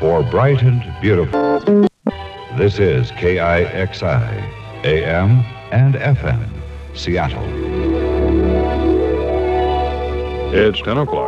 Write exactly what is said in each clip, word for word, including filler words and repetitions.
for bright and beautiful. This is K I X I, A M and F M, Seattle. It's ten o'clock.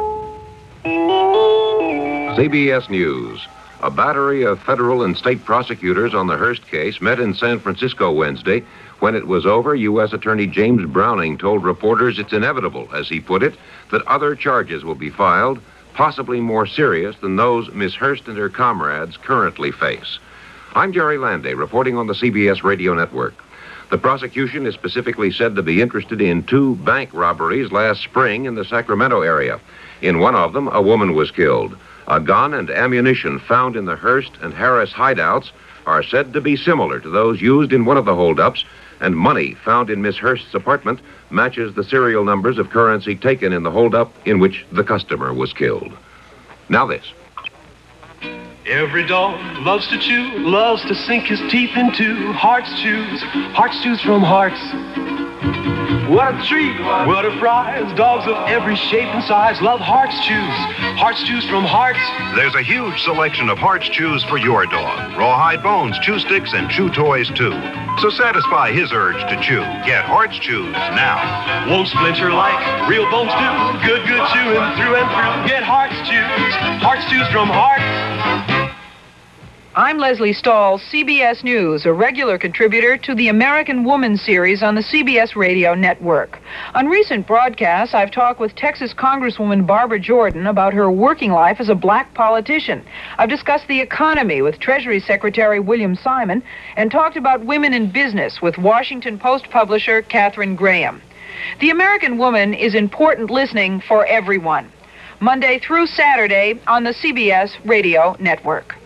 C B S News. A battery of federal and state prosecutors on the Hearst case met in San Francisco Wednesday. When it was over, U S Attorney James Browning told reporters it's inevitable, as he put it, that other charges will be filed, possibly more serious than those Miss Hearst and her comrades currently face. I'm Jerry Landay, reporting on the C B S radio network. The prosecution is specifically said to be interested in two bank robberies last spring in the Sacramento area. In one of them, a woman was killed. A gun and ammunition found in the Hearst and Harris hideouts are said to be similar to those used in one of the holdups, and money found in Miss Hearst's apartment matches the serial numbers of currency taken in the holdup in which the customer was killed. Now this. Every dog loves to chew, loves to sink his teeth into Hearts Chews, Hearts Chews from Hearts. What a treat, what a prize. Dogs of every shape and size love Hearts Chews, Hearts Chews from Hearts. There's a huge selection of Hearts Chews for your dog. Rawhide bones, chew sticks, and chew toys, too. So satisfy his urge to chew. Get Hearts Chews now. Won't splinter like real bones do. Good, good chewing through and through. Get Hearts Chews, Hearts Chews from Hearts. I'm Leslie Stahl, C B S News, a regular contributor to the American Woman series on the C B S radio network. On recent broadcasts, I've talked with Texas Congresswoman Barbara Jordan about her working life as a black politician. I've discussed the economy with Treasury Secretary William Simon and talked about women in business with Washington Post publisher Katharine Graham. The American Woman is important listening for everyone, Monday through Saturday on the C B S radio network.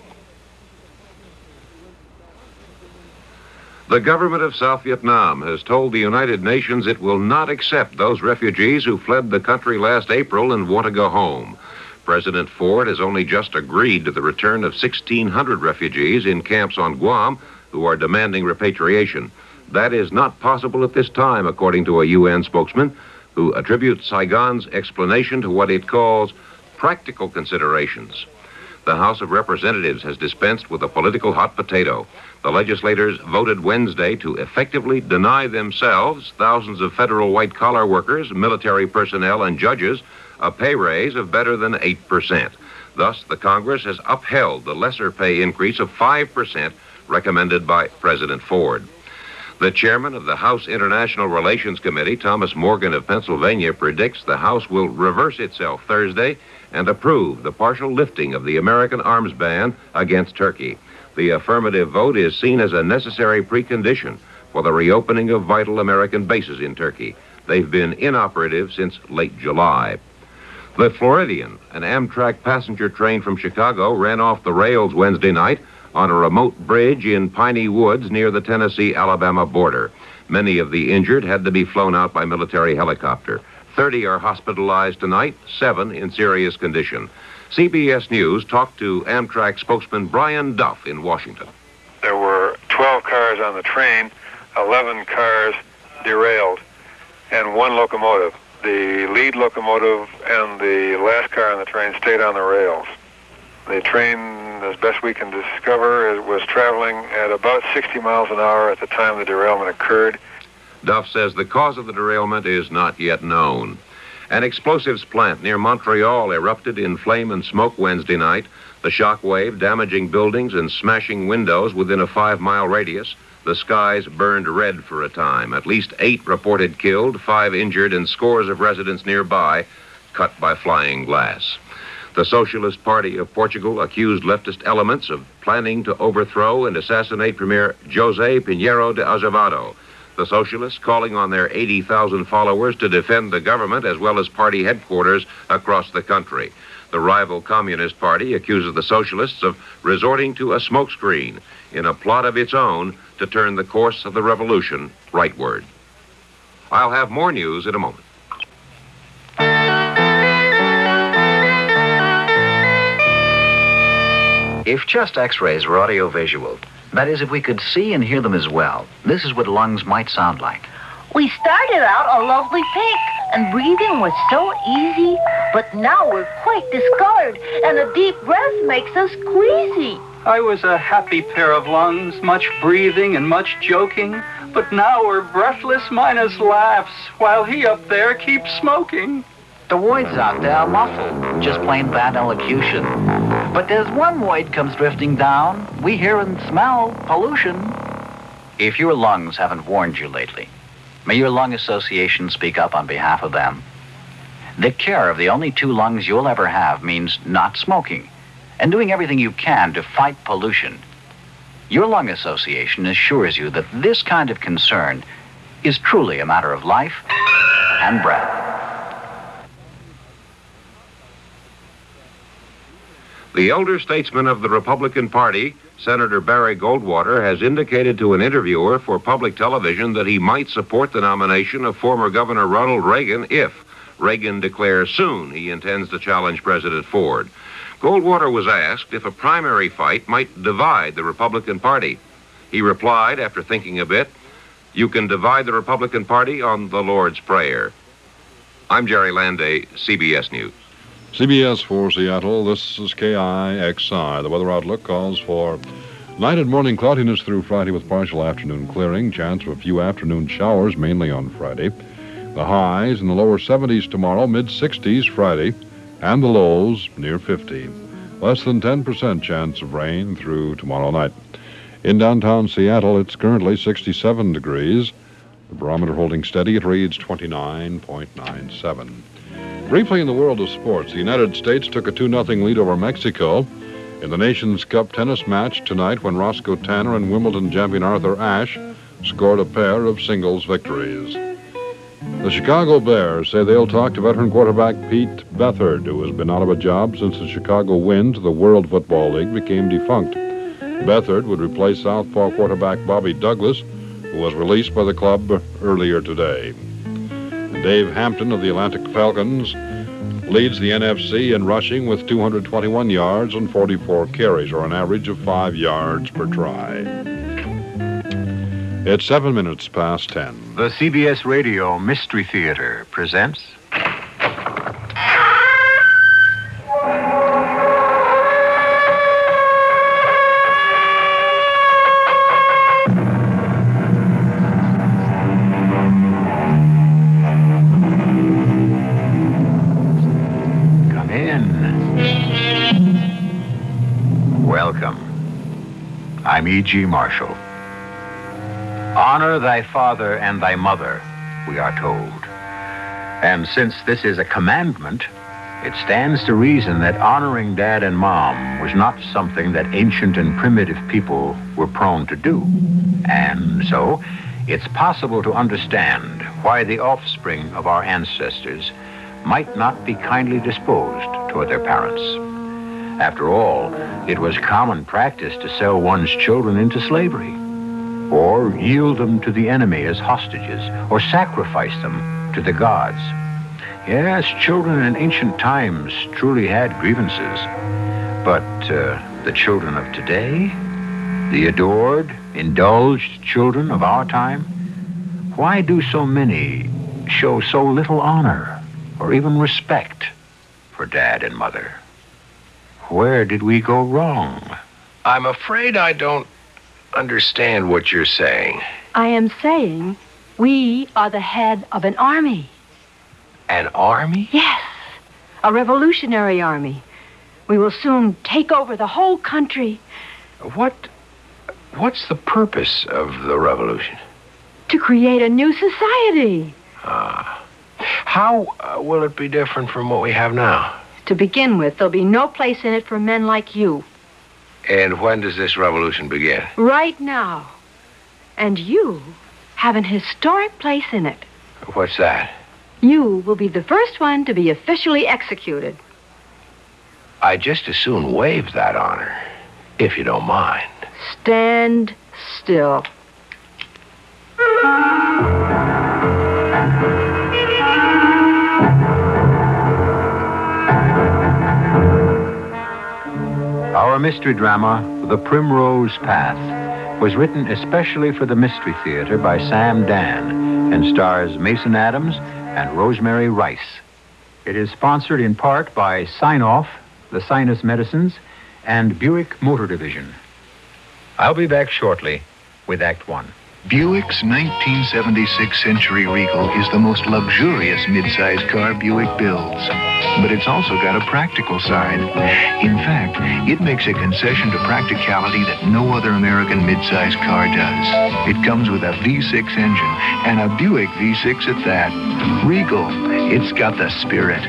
The government of South Vietnam has told the United Nations it will not accept those refugees who fled the country last April and want to go home. President Ford has only just agreed to the return of sixteen hundred refugees in camps on Guam who are demanding repatriation. That is not possible at this time, according to a U N spokesman, who attributes Saigon's explanation to what it calls practical considerations. The House of Representatives has dispensed with a political hot potato. The legislators voted Wednesday to effectively deny themselves, thousands of federal white-collar workers, military personnel, and judges, a pay raise of better than eight percent. Thus, the Congress has upheld the lesser pay increase of five percent recommended by President Ford. The chairman of the House International Relations Committee, Thomas Morgan of Pennsylvania, predicts the House will reverse itself Thursday and approve the partial lifting of the American arms ban against Turkey. The affirmative vote is seen as a necessary precondition for the reopening of vital American bases in Turkey. They've been inoperative since late July. The Floridian, an Amtrak passenger train from Chicago, ran off the rails Wednesday night on a remote bridge in Piney Woods near the Tennessee-Alabama border. Many of the injured had to be flown out by military helicopter. Thirty are hospitalized tonight, seven in serious condition. C B S News talked to Amtrak spokesman Brian Duff in Washington. There were twelve cars on the train, eleven cars derailed, and one locomotive. The lead locomotive and the last car on the train stayed on the rails. The train, as best we can discover, was traveling at about sixty miles an hour at the time the derailment occurred. Duff says the cause of the derailment is not yet known. An explosives plant near Montreal erupted in flame and smoke Wednesday night, the shock wave damaging buildings and smashing windows within a five-mile radius. The skies burned red for a time. At least eight reported killed, five injured, and scores of residents nearby cut by flying glass. The Socialist Party of Portugal accused leftist elements of planning to overthrow and assassinate Premier José Pinheiro de Azevedo. The Socialists calling on their eighty thousand followers to defend the government as well as party headquarters across the country. The rival Communist Party accuses the Socialists of resorting to a smokescreen in a plot of its own to turn the course of the revolution rightward. I'll have more news in a moment. If chest x-rays were audiovisual, that is, if we could see and hear them as well, this is what lungs might sound like. We started out a lovely pink, and breathing was so easy. But now we're quite discolored, and a deep breath makes us queasy. I was a happy pair of lungs, much breathing and much joking. But now we're breathless minus laughs, while he up there keeps smoking. The words out there are muffled, just plain bad elocution. But there's one word comes drifting down. We hear and smell pollution. If your lungs haven't warned you lately, may your lung association speak up on behalf of them. The care of the only two lungs you'll ever have means not smoking and doing everything you can to fight pollution. Your lung association assures you that this kind of concern is truly a matter of life and breath. The elder statesman of the Republican Party, Senator Barry Goldwater, has indicated to an interviewer for public television that he might support the nomination of former Governor Ronald Reagan if Reagan declares soon he intends to challenge President Ford. Goldwater was asked if a primary fight might divide the Republican Party. He replied, after thinking a bit, "You can divide the Republican Party on the Lord's Prayer." I'm Jerry Landay, C B S News. C B S for Seattle, this is K I X I. The weather outlook calls for night and morning cloudiness through Friday with partial afternoon clearing. Chance of a few afternoon showers, mainly on Friday. The highs in the lower seventies tomorrow, mid-sixties Friday, and the lows near fifty. Less than ten percent chance of rain through tomorrow night. In downtown Seattle, it's currently sixty-seven degrees. The barometer holding steady, it reads twenty-nine point nine seven. Briefly in the world of sports, the United States took a two nothing lead over Mexico in the Nations Cup tennis match tonight when Roscoe Tanner and Wimbledon champion Arthur Ashe scored a pair of singles victories. The Chicago Bears say they'll talk to veteran quarterback Pete Beathard, who has been out of a job since the Chicago win to the World Football League became defunct. Beathard would replace Southpaw quarterback Bobby Douglas, who was released by the club earlier today. Dave Hampton of the Atlantic Falcons leads the N F C in rushing with two hundred twenty-one yards and forty-four carries, or an average of five yards per try. It's seven minutes past ten. The C B S Radio Mystery Theater presents... I'm E G. Marshall. Honor thy father and thy mother, we are told. And since this is a commandment, it stands to reason that honoring Dad and Mom was not something that ancient and primitive people were prone to do. And so, it's possible to understand why the offspring of our ancestors might not be kindly disposed toward their parents. After all, it was common practice to sell one's children into slavery, or yield them to the enemy as hostages, or sacrifice them to the gods. Yes, children in ancient times truly had grievances. But uh, the children of today, the adored, indulged children of our time, why do so many show so little honor or even respect for Dad and Mother? Where did we go wrong? I'm afraid I don't understand what you're saying. I am saying we are the head of an army. An army? Yes, a revolutionary army. We will soon take over the whole country. What, what's the purpose of the revolution? To create a new society. Ah. How uh, will it be different from what we have now? To begin with, there'll be no place in it for men like you. And when does this revolution begin? Right now. And you have an historic place in it. What's that? You will be the first one to be officially executed. I'd just as soon waive that honor, if you don't mind. Stand still. Our mystery drama, The Primrose Path, was written especially for the Mystery Theater by Sam Dan and stars Mason Adams and Rosemary Rice. It is sponsored in part by Sign-Off, the Sinus Medicines, and Buick Motor Division. I'll be back shortly with Act One. Buick's nineteen seventy-six Century Regal is the most luxurious midsize car Buick builds. But it's also got a practical side. In fact, it makes a concession to practicality that no other American midsize car does. It comes with a V six engine, and a Buick V six at that. Regal, it's got the spirit.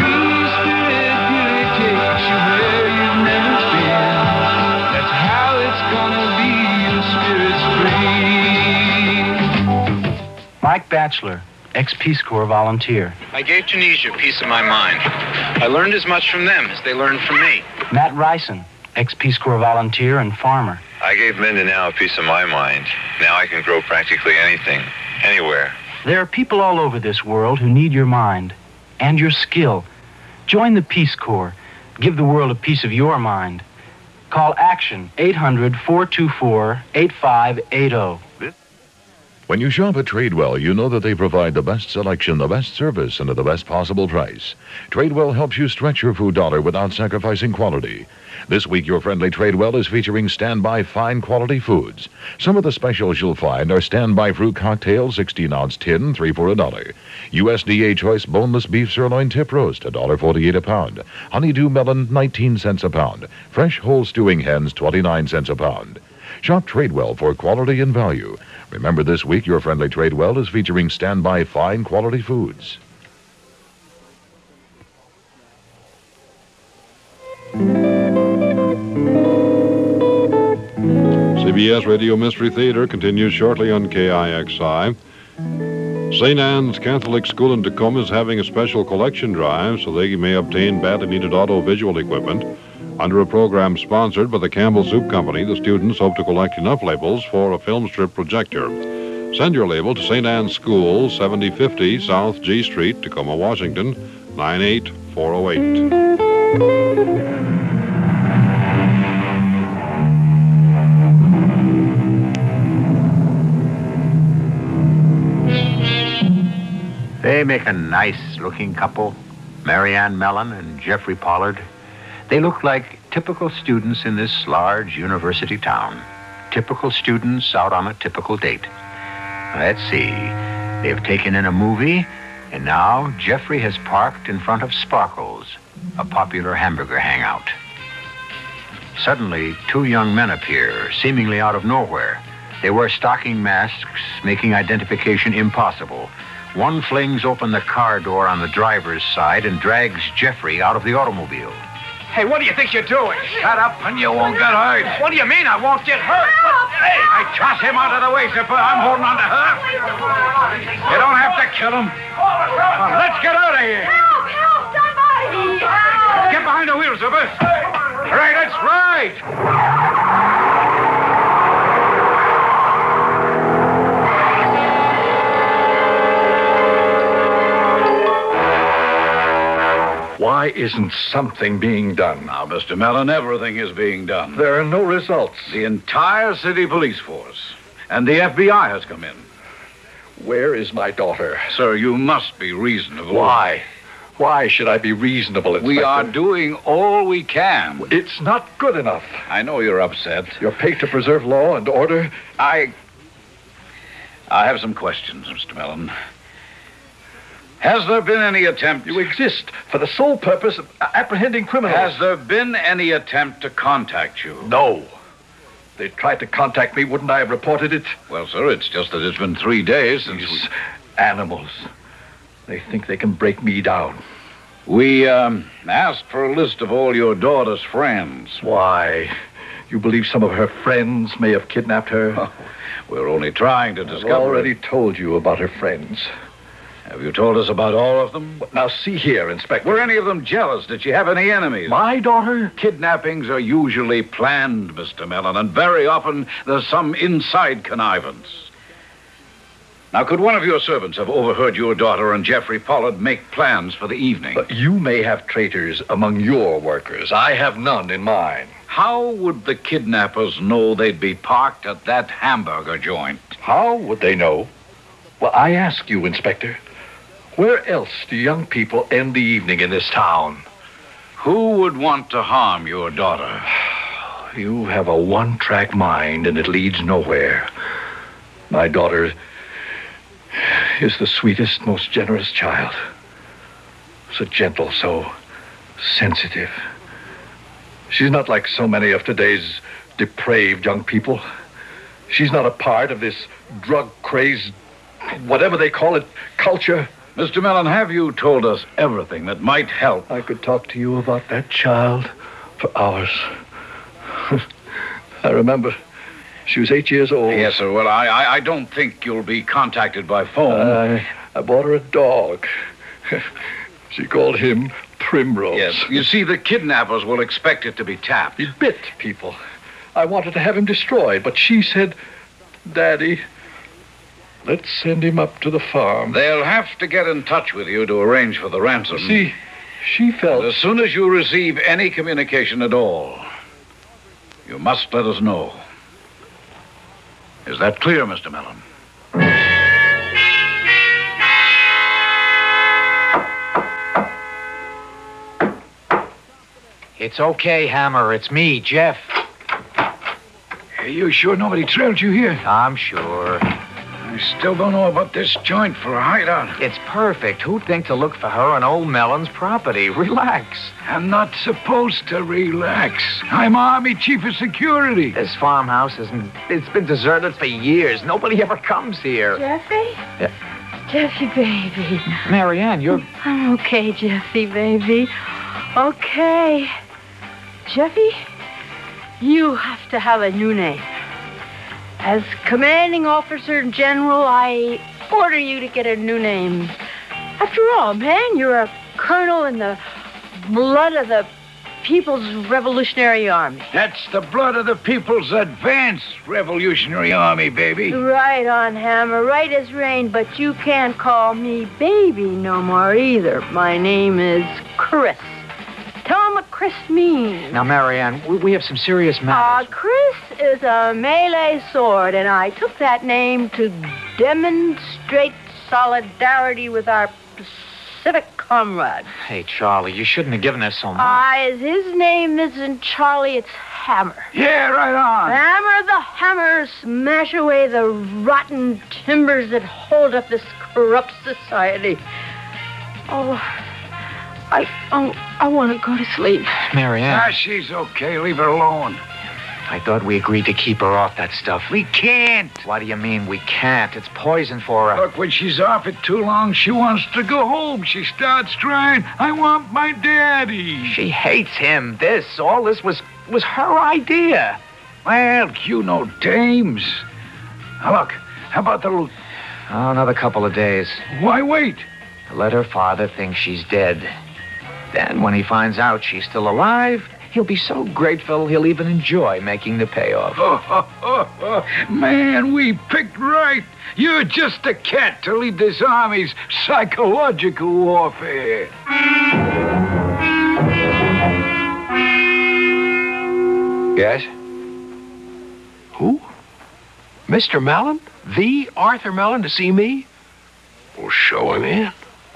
That's how it's gonna be, your spirit's free. Mike Batchelor, ex-Peace Corps volunteer. I gave Tunisia peace of my mind. I learned as much from them as they learned from me. Matt Ryson, ex-Peace Corps volunteer and farmer. I gave Mindanao a piece of my mind. Now I can grow practically anything, anywhere. There are people all over this world who need your mind and your skill. Join the Peace Corps. Give the world a piece of your mind. Call Action eight hundred, four two four, eight five eight zero. When you shop at Tradewell, you know that they provide the best selection, the best service, and at the best possible price. Tradewell helps you stretch your food dollar without sacrificing quality. This week, your friendly Tradewell is featuring standby fine quality foods. Some of the specials you'll find are standby fruit cocktail, sixteen ounce tin, three for a dollar. U S D A choice boneless beef sirloin tip roast, one dollar forty-eight a pound. Honeydew melon, nineteen cents a pound. Fresh whole stewing hens, twenty-nine cents a pound. Shop Tradewell for quality and value. Remember, this week, your friendly Tradewell is featuring standby fine quality foods. C B S Radio Mystery Theater continues shortly on K I X I. Saint Anne's Catholic School in Tacoma is having a special collection drive so they may obtain badly needed audio-visual equipment. Under a program sponsored by the Campbell Soup Company, the students hope to collect enough labels for a film strip projector. Send your label to Saint Anne's School, seventy fifty South G Street, Tacoma, Washington, nine eight four oh eight. They make a nice-looking couple, Marianne Mellon and Jeffrey Pollard. They look like typical students in this large university town. Typical students out on a typical date. Let's see. They've taken in a movie, and now Jeffrey has parked in front of Sparkles, a popular hamburger hangout. Suddenly, two young men appear, seemingly out of nowhere. They wear stocking masks, making identification impossible. One flings open the car door on the driver's side and drags Jeffrey out of the automobile. Hey, what do you think you're doing? Shut up and you won't get hurt. What do you mean I won't get hurt? What? Hey, I toss him out of the way, Zipper. I'm holding on to her. You don't have to kill him. Well, let's get out of here. Help, help, somebody. Help. Get behind the wheel, Zipper. All right, let's ride. Why isn't something being done? Now, Mister Mellon, everything is being done. There are no results. The entire city police force and the F B I has come in. Where is my daughter? Sir, you must be reasonable. Why? Why should I be reasonable, Inspector? We are doing all we can. It's not good enough. I know you're upset. You're paid to preserve law and order. I... I have some questions, Mister Mellon. Has there been any attempt... You exist for the sole purpose of apprehending criminals. Has there been any attempt to contact you? No. They tried to contact me, wouldn't I have reported it? Well, sir, it's just that it's been three days since These we... animals. They think they can break me down. We, um, asked for a list of all your daughter's friends. Why? You believe some of her friends may have kidnapped her? Oh, we're only trying to discover... I've already told you about her friends. Have you told us about all of them? Now, see here, Inspector. Were any of them jealous? Did you have any enemies? My daughter? Kidnappings are usually planned, Mister Mellon, and very often there's some inside connivance. Now, could one of your servants have overheard your daughter and Jeffrey Pollard make plans for the evening? But you may have traitors among your workers. I have none in mine. How would the kidnappers know they'd be parked at that hamburger joint? How would they know? Well, I ask you, Inspector, where else do young people end the evening in this town? Who would want to harm your daughter? You have a one-track mind, and it leads nowhere. My daughter is the sweetest, most generous child. So gentle, so sensitive. She's not like so many of today's depraved young people. She's not a part of this drug-crazed, whatever they call it, culture. Mister Mellon, have you told us everything that might help? I could talk to you about that child for hours. I remember she was eight years old. Yes, sir. Well, I, I, I don't think you'll be contacted by phone. I, I bought her a dog. She called him Primrose. Yes. You see, the kidnappers will expect it to be tapped. He bit people. I wanted to have him destroyed, but she said, Daddy, let's send him up to the farm. They'll have to get in touch with you to arrange for the ransom. See, she felt... As soon as you receive any communication at all, you must let us know. Is that clear, Mister Mellon? It's okay, Hammer. It's me, Jeff. Are you sure nobody trailed you here? I'm sure. I still don't know about this joint for a hideout. It's perfect. Who'd think to look for her on old Mellon's property? Relax. I'm not supposed to relax. I'm Army Chief of Security. This farmhouse isn't... It's been deserted for years. Nobody ever comes here. Jeffy? Yeah. Jeffy, baby. Marianne, you're... I'm okay, Jeffy, baby. Okay. Jeffy, you have to have a new name. As commanding officer general, I order you to get a new name. After all, man, you're a colonel in the blood of the People's Revolutionary Army. That's the blood of the People's Advanced Revolutionary Army, baby. Right on, Hammer. Right as rain, but you can't call me baby no more either. My name is Chris. Tell him what Chris means. Now, Marianne, we, we have some serious matters. Uh, Chris is a melee sword, and I took that name to demonstrate solidarity with our Pacific comrades. Hey, Charlie, you shouldn't have given us so much. Uh, his name isn't Charlie, it's Hammer. Yeah, right on. Hammer the hammer, smash away the rotten timbers that hold up this corrupt society. Oh... I oh, I want to go to sleep. Marianne. Ah, she's okay. Leave her alone. I thought we agreed to keep her off that stuff. We can't. What do you mean we can't? It's poison for her. Look, when she's off it too long, she wants to go home. She starts crying, I want my daddy. She hates him. This, all this was was her idea. Well, you know dames. Now, look, how about the loot? Oh, another couple of days. Why wait? To let her father think she's dead. Then, when he finds out she's still alive, he'll be so grateful he'll even enjoy making the payoff. Oh, oh, oh, oh. Man, we picked right. You're just a cat to lead this army's psychological warfare. Yes? Who? Mister Mellon? The Arthur Mellon to see me? Well, show him in.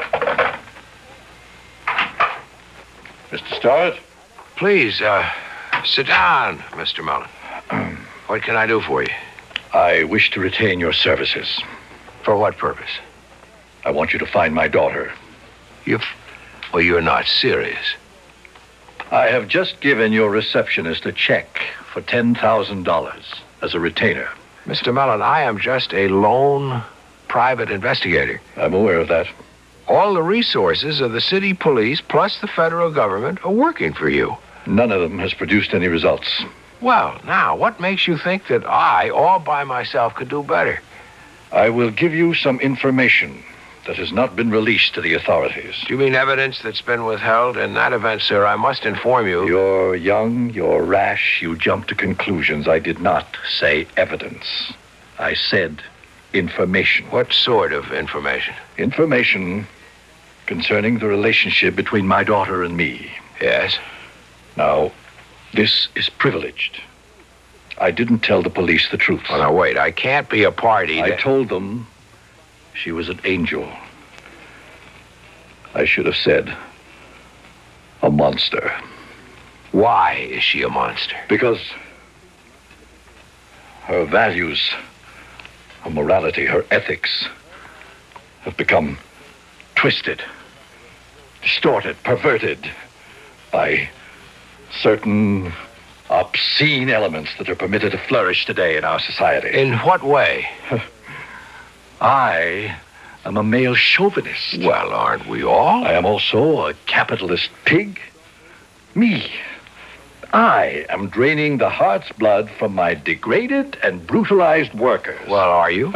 Mister Starrett? Please, uh, sit down, Mister Mellon. What can I do for you? I wish to retain your services. For what purpose? I want you to find my daughter. You... Well, you're not serious. I have just given your receptionist a check for ten thousand dollars as a retainer. Mister Mellon, I am just a lone private investigator. I'm aware of that. All the resources of the city police plus the federal government are working for you. None of them has produced any results. Well, now, what makes you think that I, all by myself, could do better? I will give you some information that has not been released to the authorities. Do you mean evidence that's been withheld? In that event, sir, I must inform you... You're young, you're rash, you jump to conclusions. I did not say evidence. I said information. What sort of information? Information concerning the relationship between my daughter and me. Yes? Now, this is privileged. I didn't tell the police the truth. Oh, now, wait. I can't be a party I to... told them She was an angel. I should have said a monster. Why is she a monster? Because her values, her morality, her ethics have become twisted, distorted, perverted by certain obscene elements that are permitted to flourish today in our society. In what way? I am a male chauvinist. Well, aren't we all? I am also a capitalist pig. Me. I am draining the heart's blood from my degraded and brutalized workers. Well, are you?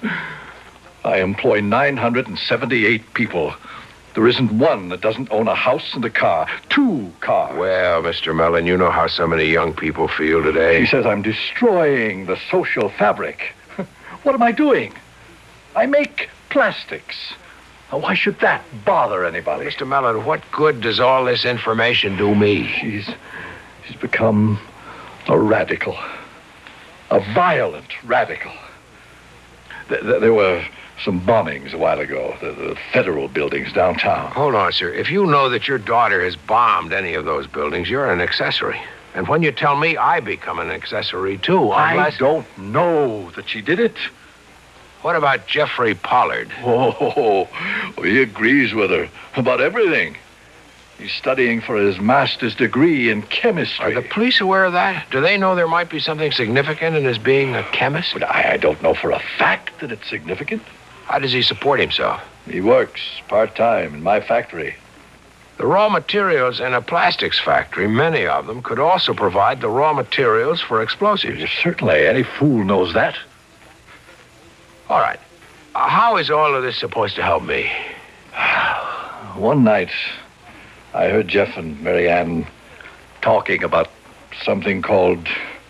I employ nine hundred seventy-eight people. There isn't one that doesn't own a house and a car. Two cars. Well, Mister Mellon, you know how so many young people feel today. He says I'm destroying the social fabric. What am I doing? I make plastics. Now, why should that bother anybody? Mister Mellon, what good does all this information do me? She's, she's become a radical. A violent radical. Th- th- there were some bombings a while ago, the, the federal buildings downtown. Hold on, sir. If you know that your daughter has bombed any of those buildings, you're an accessory. And when you tell me, I become an accessory, too. Unless... I don't know that she did it. What about Jeffrey Pollard? Oh, he agrees with her about everything. He's studying for his master's degree in chemistry. Are the police aware of that? Do they know there might be something significant in his being a chemist? But I, I don't know for a fact that it's significant. How does he support himself? He works part-time in my factory. The raw materials in a plastics factory, many of them, could also provide the raw materials for explosives. Yes, certainly. Any fool knows that. All right. Uh, how is all of this supposed to help me? One night, I heard Jeff and Mary Ann talking about something called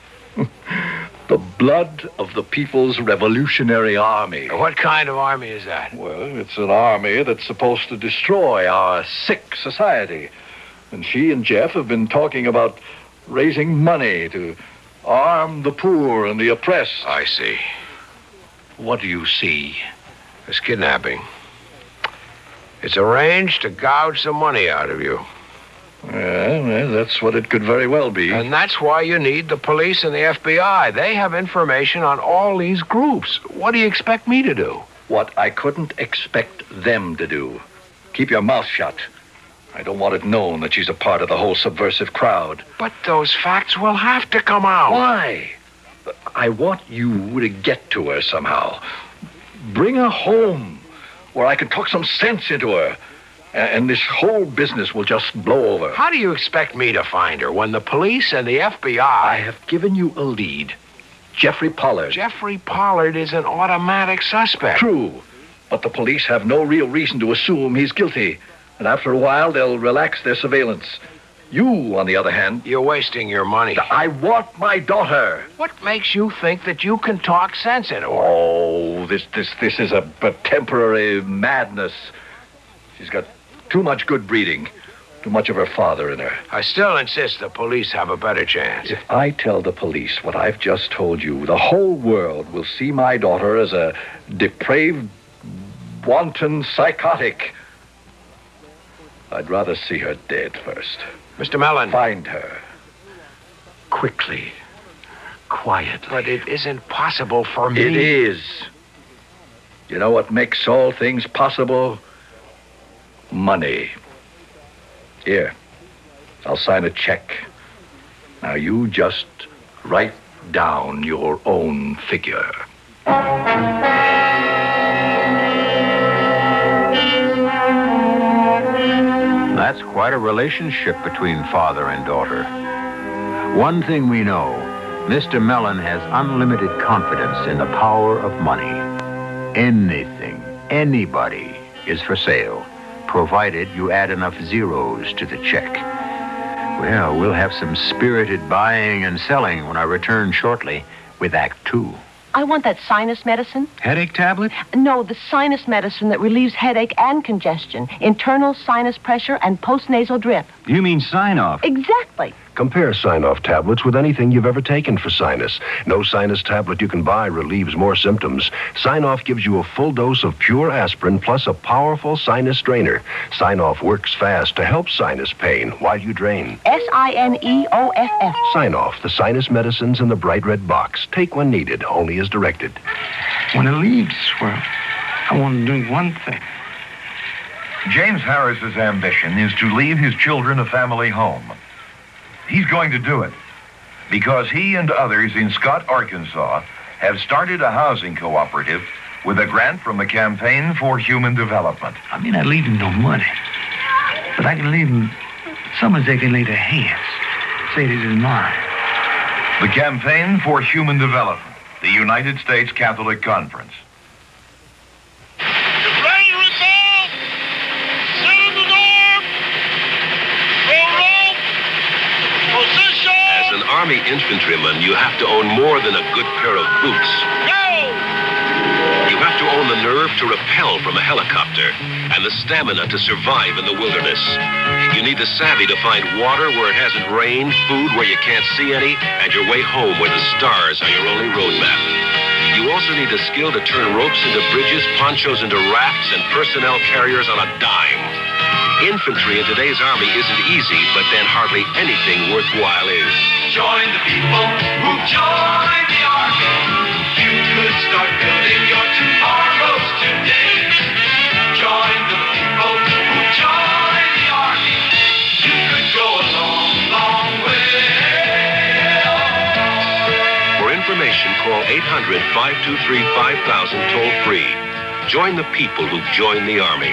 the blood of the People's Revolutionary Army. What kind of army is that? Well, it's an army that's supposed to destroy our sick society. And she and Jeff have been talking about raising money to arm the poor and the oppressed. I see. What do you see? It's kidnapping. It's arranged to gouge some money out of you. Yeah, well, that's what it could very well be. And that's why you need the police and the F B I. They have information on all these groups. What do you expect me to do? What I couldn't expect them to do. Keep your mouth shut. I don't want it known that she's a part of the whole subversive crowd. But those facts will have to come out. Why? I want you to get to her somehow. Bring her home where I can talk some sense into her. And this whole business will just blow over. How do you expect me to find her when the police and the F B I... I have given you a lead. Jeffrey Pollard. Jeffrey Pollard is an automatic suspect. True. But the police have no real reason to assume he's guilty. And after a while, they'll relax their surveillance. You, on the other hand... You're wasting your money. I want my daughter. What makes you think that you can talk sense into her? Oh, this, this, this is a, a temporary madness. She's got too much good breeding. Too much of her father in her. I still insist the police have a better chance. If I tell the police what I've just told you, the whole world will see my daughter as a depraved, wanton psychotic. I'd rather see her dead first. Mister Mellon. Find her. Quickly. Quietly. But it isn't possible for me. It is. You know what makes all things possible? Money. Here. I'll sign a check. Now you just write down your own figure. That's quite a relationship between father and daughter. One thing we know, Mister Mellon has unlimited confidence in the power of money. Anything, anybody is for sale, provided you add enough zeros to the check. Well, we'll have some spirited buying and selling when I return shortly with Act Two. I want that sinus medicine. Headache tablet? No, the sinus medicine that relieves headache and congestion, internal sinus pressure, and postnasal drip. You mean sign-off? Exactly. Compare Sign-Off tablets with anything you've ever taken for sinus. No sinus tablet you can buy relieves more symptoms. Sign-Off gives you a full dose of pure aspirin plus a powerful sinus drainer. Sign-Off works fast to help sinus pain while you drain. S I N E O F F. Sign-Off, the sinus medicines in the bright red box. Take when needed, only as directed. When I leave this world, I want to do one thing. James Harris's ambition is to leave his children a family home. He's going to do it because he and others in Scott, Arkansas, have started a housing cooperative with a grant from the Campaign for Human Development. I mean, I leave them no money, but I can leave them some as they can lay their hands, say this is mine. The Campaign for Human Development, the United States Catholic Conference. Army infantryman, you have to own more than a good pair of boots. No! You have to own the nerve to rappel from a helicopter and the stamina to survive in the wilderness. You need the savvy to find water where it hasn't rained, food where you can't see any, and your way home where the stars are your only roadmap. You also need the skill to turn ropes into bridges, ponchos into rafts, and personnel carriers on a dime. Infantry in today's Army isn't easy, but then hardly anything worthwhile is. Join the people who join the Army. You could start building your tomorrows today. Join the people who join the Army. You could go a long, long way. For information, call eight hundred, five two three, five thousand toll free. Join the people who join the Army.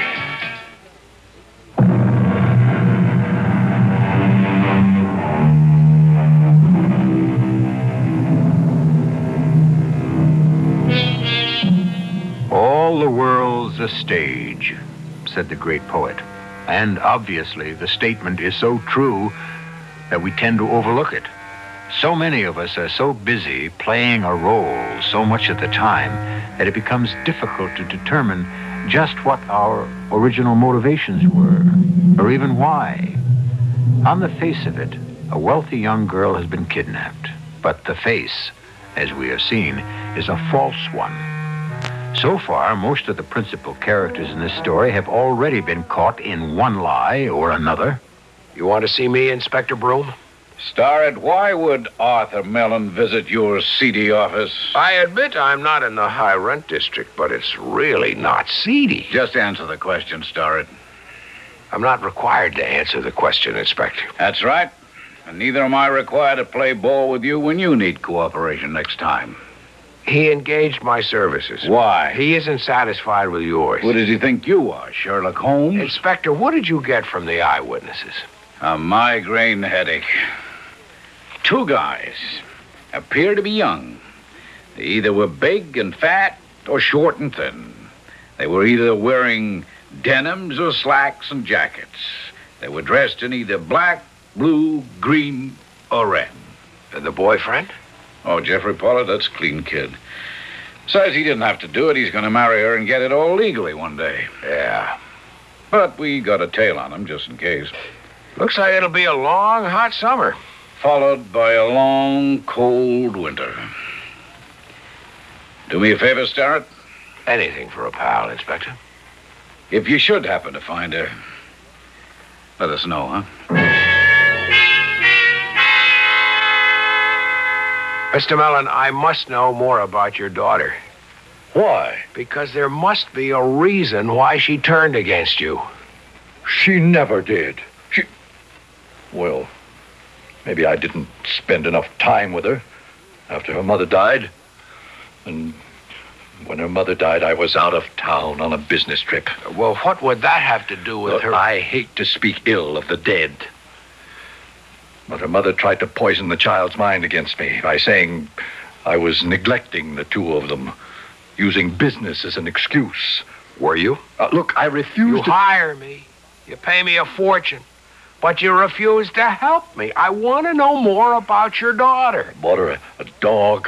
All the world's a stage, said the great poet. And obviously, the statement is so true that we tend to overlook it. So many of us are so busy playing a role so much at the time that it becomes difficult to determine just what our original motivations were, or even why. On the face of it, a wealthy young girl has been kidnapped. But the face, as we have seen, is a false one. So far, most of the principal characters in this story have already been caught in one lie or another. You want to see me, Inspector Broom? Starrett, why would Arthur Mellon visit your seedy office? I admit I'm not in the high rent district, but it's really not seedy. Just answer the question, Starrett. I'm not required to answer the question, Inspector. That's right. And neither am I required to play ball with you when you need cooperation next time. He engaged my services. Why? He isn't satisfied with yours. Who does he think you are, Sherlock Holmes? Inspector, what did you get from the eyewitnesses? A migraine headache. Two guys appear to be young. They either were big and fat or short and thin. They were either wearing denims or slacks and jackets. They were dressed in either black, blue, green, or red. And the boyfriend? Oh, Jeffrey Pollard, that's a clean kid. Says he didn't have to do it. He's going to marry her and get it all legally one day. Yeah. But we got a tail on him, just in case. Looks like it'll be a long, hot summer. Followed by a long, cold winter. Do me a favor, Starrett? Anything for a pal, Inspector. If you should happen to find her, let us know, huh? Mister Mellon, I must know more about your daughter. Why? Because there must be a reason why she turned against you. She never did. She... Well, maybe I didn't spend enough time with her after her mother died. And when her mother died, I was out of town on a business trip. Well, what would that have to do with Look, her? I hate to speak ill of the dead. But her mother tried to poison the child's mind against me by saying I was neglecting the two of them, using business as an excuse. Were you? Uh, look, I refused You to... hire me. You pay me a fortune. But you refuse to help me. I want to know more about your daughter. I bought her a, a dog.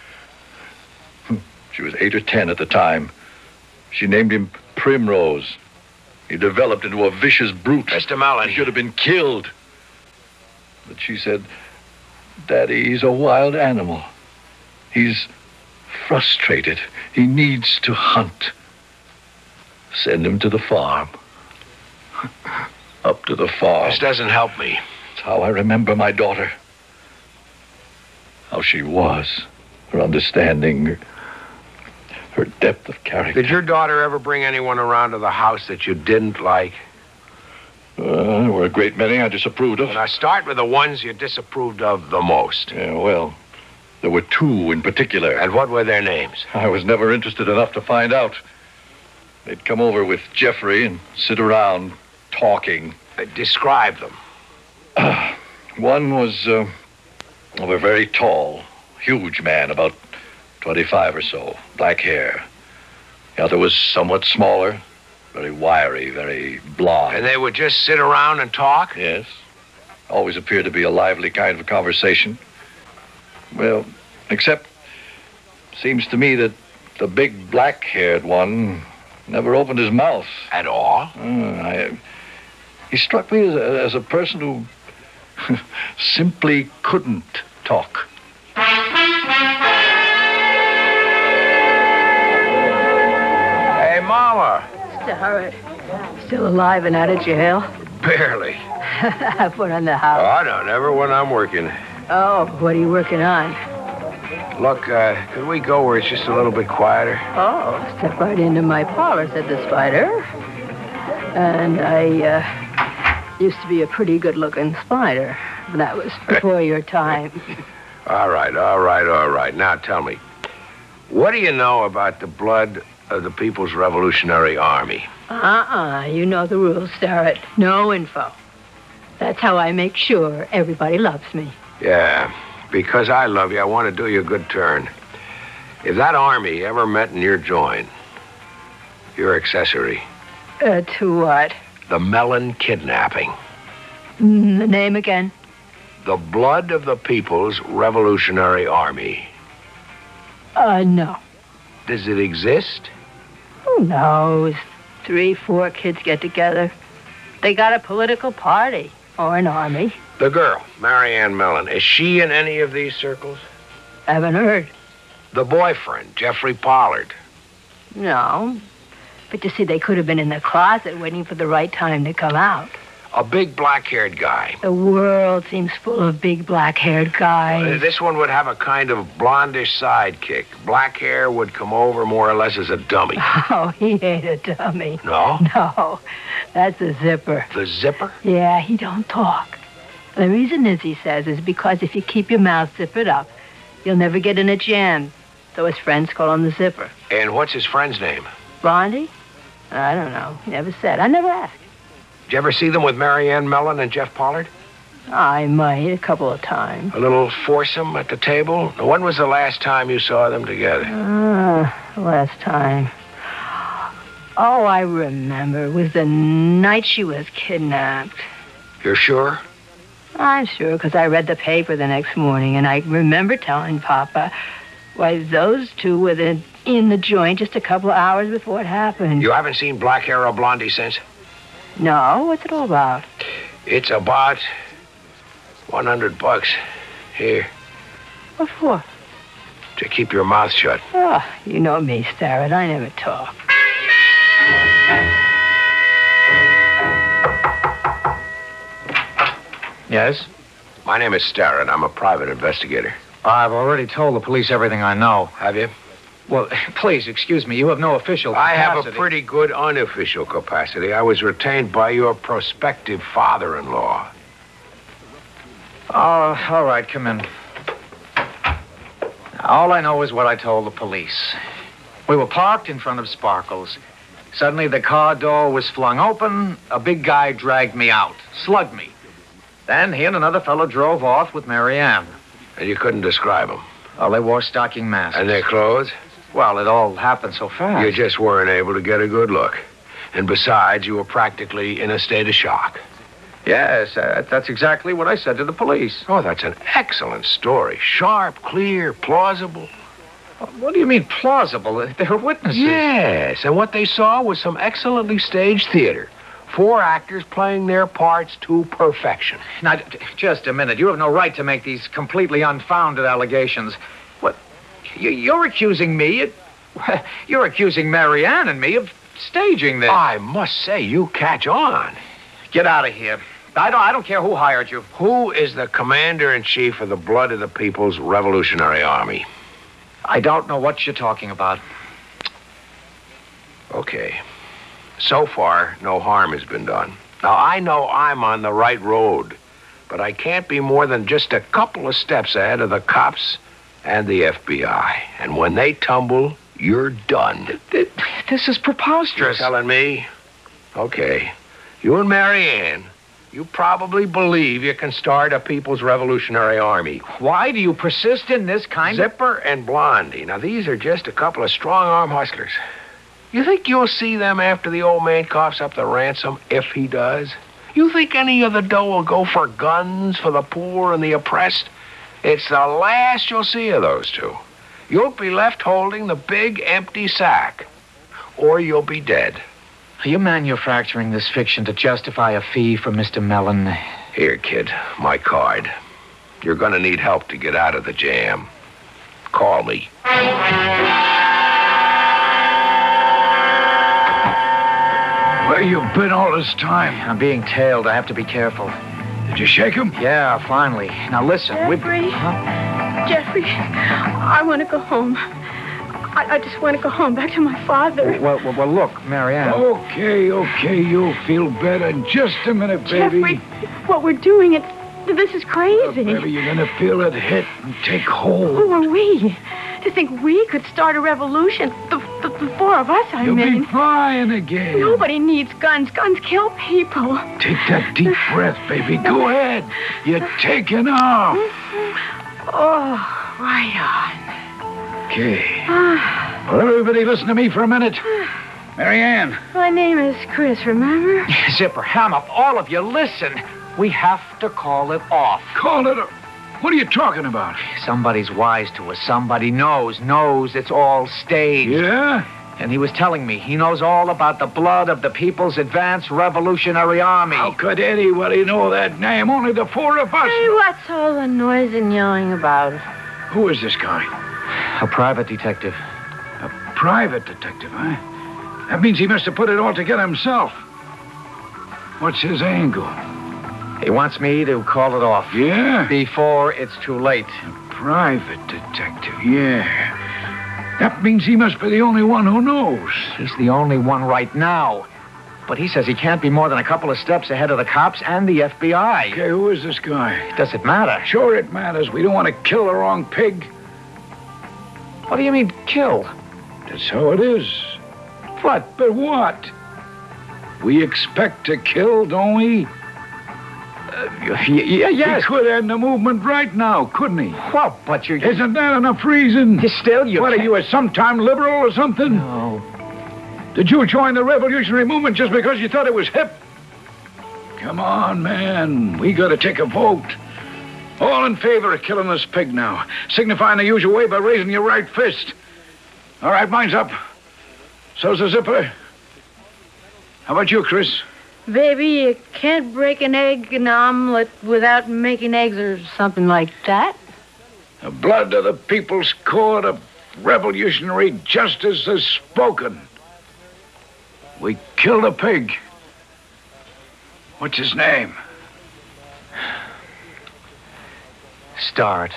She was eight or ten at the time. She named him Primrose. He developed into a vicious brute. Mister Mellon. He should have been killed. But she said, Daddy, he's a wild animal. He's frustrated. He needs to hunt. Send him to the farm. Up to the farm. This doesn't help me. It's how I remember my daughter. How she was. Her understanding. Her, her depth of character. Did your daughter ever bring anyone around to the house that you didn't like? Uh, there were a great many I disapproved of. Now start with the ones you disapproved of the most. Yeah, well, there were two in particular. And what were their names? I was never interested enough to find out. They'd come over with Jeffrey and sit around talking. Uh, describe them. Uh, one was uh, of a very tall, huge man, about twenty-five or so, black hair. The other was somewhat smaller, very wiry, very blond. And they would just sit around and talk? Yes. Always appeared to be a lively kind of conversation. Well, except, seems to me that the big black-haired one never opened his mouth. At all? Uh, I, he struck me as a, as a person who simply couldn't talk. Hey, Mama. Starrett, still alive and out of jail? Barely. I put on the Oh, house. I don't ever when I'm working. Oh, what are you working on? Look, uh, could we go where it's just a little bit quieter? Oh, step right into my parlor, said the spider. And I uh, used to be a pretty good-looking spider. But that was before your time. All right, all right, all right. Now tell me, what do you know about the blood of the People's Revolutionary Army? Uh-uh, you know the rules, Starrett. No info. That's how I make sure everybody loves me. Yeah, because I love you, I want to do you a good turn. If that army ever met in your joint, your accessory, Uh, to what? the Mellon kidnapping, Mm, the name again? the blood of the People's Revolutionary Army, Uh, no. does it exist? Who knows? Three, four kids get together. They got a political party or an army. The girl, Marianne Mellon, is she in any of these circles? Haven't heard. The boyfriend, Jeffrey Pollard. No. But you see, they could have been in the closet waiting for the right time to come out. A big black-haired guy. The world seems full of big black-haired guys. Uh, this one would have a kind of blondish sidekick. Black hair would come over more or less as a dummy. Oh, he ain't a dummy. No? No. That's a zipper. The zipper? Yeah, he don't talk. The reason is, he says, is because if you keep your mouth zippered up, you'll never get in a jam. So his friends call him the zipper. And what's his friend's name? Blondie? I don't know. He never said. I never asked. Did you ever see them with Marianne Mellon and Jeff Pollard? I might, a couple of times. A little foursome at the table? When was the last time you saw them together? Ah, last time. Oh, I remember. It was the night she was kidnapped. You're sure? I'm sure, because I read the paper the next morning, and I remember telling Papa, why, those two were the, in the joint just a couple of hours before it happened. You haven't seen Black Hair or Blondie since? No? What's it all about? It's about one hundred bucks. Here, What for? to keep your mouth shut. Oh, you know me, Starrett. I never talk. Yes? My name is Starrett. I'm a private investigator. I've already told the police everything I know. Have you? Well, please, excuse me. You have no official I capacity. have a pretty good unofficial capacity. I was retained by your prospective father-in-law. Oh, all right, come in. All I know is what I told the police. We were parked in front of Sparkles. Suddenly, the car door was flung open. A big guy dragged me out, slugged me. Then he and another fellow drove off with Marianne. And you couldn't describe them? Oh, they wore stocking masks. And their clothes? Well, it all happened so fast. You just weren't able to get a good look. And besides, you were practically in a state of shock. Yes, uh, that's exactly what I said to the police. Oh, that's an excellent story. Sharp, clear, plausible. What do you mean plausible? They were witnesses. Yes, and what they saw was some excellently staged theater. Four actors playing their parts to perfection. Now, j- just a minute. You have no right to make these completely unfounded allegations. What? You, you're accusing me? You're accusing Mary Ann and me of staging this. I must say, you catch on. Get out of here. I don't, I don't care who hired you. Who is the commander-in-chief of the Blood of the People's Revolutionary Army? I don't know what you're talking about. Okay. So far, no harm has been done. Now, I know I'm on the right road, but I can't be more than just a couple of steps ahead of the cops and the F B I. And when they tumble, you're done. This is preposterous. You're telling me? Okay. You and Mary Ann, you probably believe you can start a People's Revolutionary Army. Why do you persist in this kind of... Zipper and Blondie. Now, these are just a couple of strong-arm hustlers. You think you'll see them after the old man coughs up the ransom, if he does? You think any of the dough will go for guns for the poor and the oppressed? It's the last you'll see of those two. You'll be left holding the big, empty sack. Or you'll be dead. Are you manufacturing this fiction to justify a fee for Mister Mellon? Here, kid, my card. You're gonna need help to get out of the jam. Call me. Where you been all this time? I'm being tailed. I have to be careful. Did you shake him? Yeah, finally. Now listen, Jeffrey, we... Jeffrey, I want to go home. I, I just want to go home, back to my father. Well, well, well look, Marianne. Okay, okay, you'll feel better in just a minute, baby. Jeffrey, what we're doing, it, this is crazy. Well, baby, you're gonna feel it hit and take hold. Who are we? To think we could start a revolution? The, the, the four of us, I You'll mean. be flying again. Nobody needs guns. Guns kill people. Take that deep breath, baby. Go ahead. You're taking off. Oh, right Okay. Well, everybody listen to me for a minute. Marianne. on. My name is Chris, remember? Zipper, ham up, all of you, listen. We have to call it off. Call it off? What are you talking about? Somebody's wise to us. Somebody knows, knows it's all staged. Yeah? And he was telling me he knows all about the Blood of the People's Advanced Revolutionary Army. How could anybody know that name? Only the four of us. Hey, what's all the noise and yelling about? Who is this guy? A private detective. A private detective, huh? That means he must have put it all together himself. What's his angle? He wants me to call it off. Yeah? Before it's too late. A private detective, yeah. That means he must be the only one who knows. He's the only one right now. But he says he can't be more than a couple of steps ahead of the cops and the F B I. Okay, who is this guy? Does it matter? Sure it matters. We don't want to kill the wrong pig. What do you mean, kill? That's how it is. What? But what? We expect to kill, don't we? Uh, yeah, yes. He could end the movement right now, couldn't he? Well, but you... Isn't that enough reason? You still, you What, can't... are you a sometime liberal or something? No. Did you join the revolutionary movement just because you thought it was hip? Come on, man. We gotta take a vote. All in favor of killing this pig now. Signifying the usual way by raising your right fist. All right, mine's up. So's the zipper. How about you, Chris? Baby, you can't break an egg in an omelet without making eggs or something like that. The blood of the people's court of revolutionary justice has spoken. We killed a pig. What's his name? Start.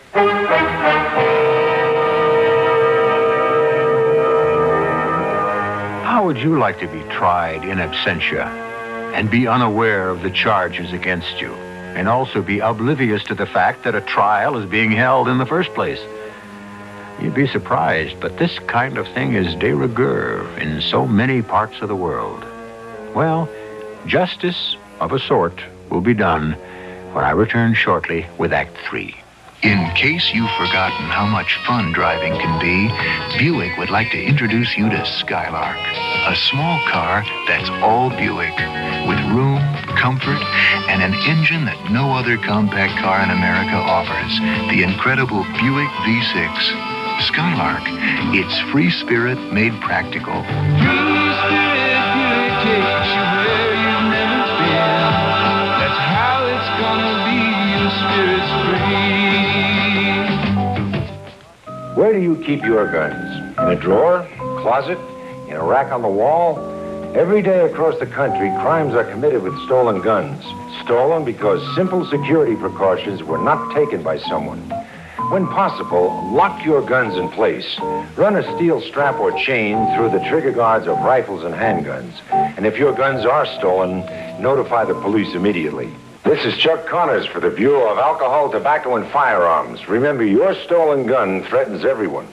How would you like to be tried in absentia and be unaware of the charges against you, and also be oblivious to the fact that a trial is being held in the first place? You'd be surprised, but this kind of thing is de rigueur in so many parts of the world. Well, justice of a sort will be done when I return shortly with Act Three. In case you've forgotten how much fun driving can be, Buick would like to introduce you to Skylark, a small car that's all Buick, with room, comfort, and an engine that no other compact car in America offers, the incredible Buick V six. Skylark, it's free spirit made practical. Free spirit, Buick takes you where you Where do you keep your guns? In a drawer? Closet? In a rack on the wall? Every day across the country, crimes are committed with stolen guns. Stolen because simple security precautions were not taken by someone. When possible, lock your guns in place. Run a steel strap or chain through the trigger guards of rifles and handguns. And if your guns are stolen, notify the police immediately. This is Chuck Connors for the Bureau of Alcohol, Tobacco, and Firearms. Remember, your stolen gun threatens everyone.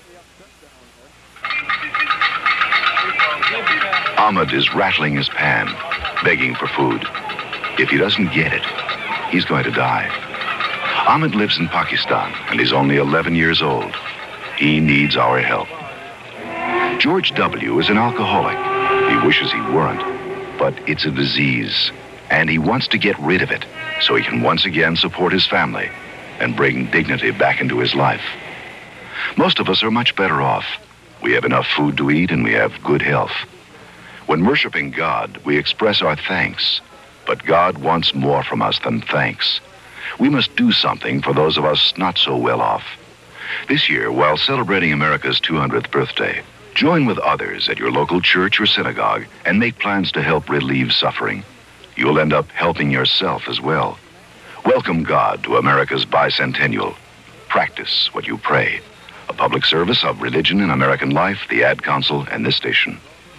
Ahmed is rattling his pan, begging for food. If he doesn't get it, he's going to die. Ahmed lives in Pakistan and is only eleven years old. He needs our help. George W. is an alcoholic. He wishes he weren't, but it's a disease, and he wants to get rid of it so he can once again support his family and bring dignity back into his life. Most of us are much better off. We have enough food to eat and we have good health. When worshiping God, we express our thanks, but God wants more from us than thanks. We must do something for those of us not so well off. This year, while celebrating America's two hundredth birthday, join with others at your local church or synagogue and make plans to help relieve suffering. You'll end up helping yourself as well. Welcome God to America's bicentennial. Practice what you pray. A public service of Religion in American Life, the Ad Council, and this station.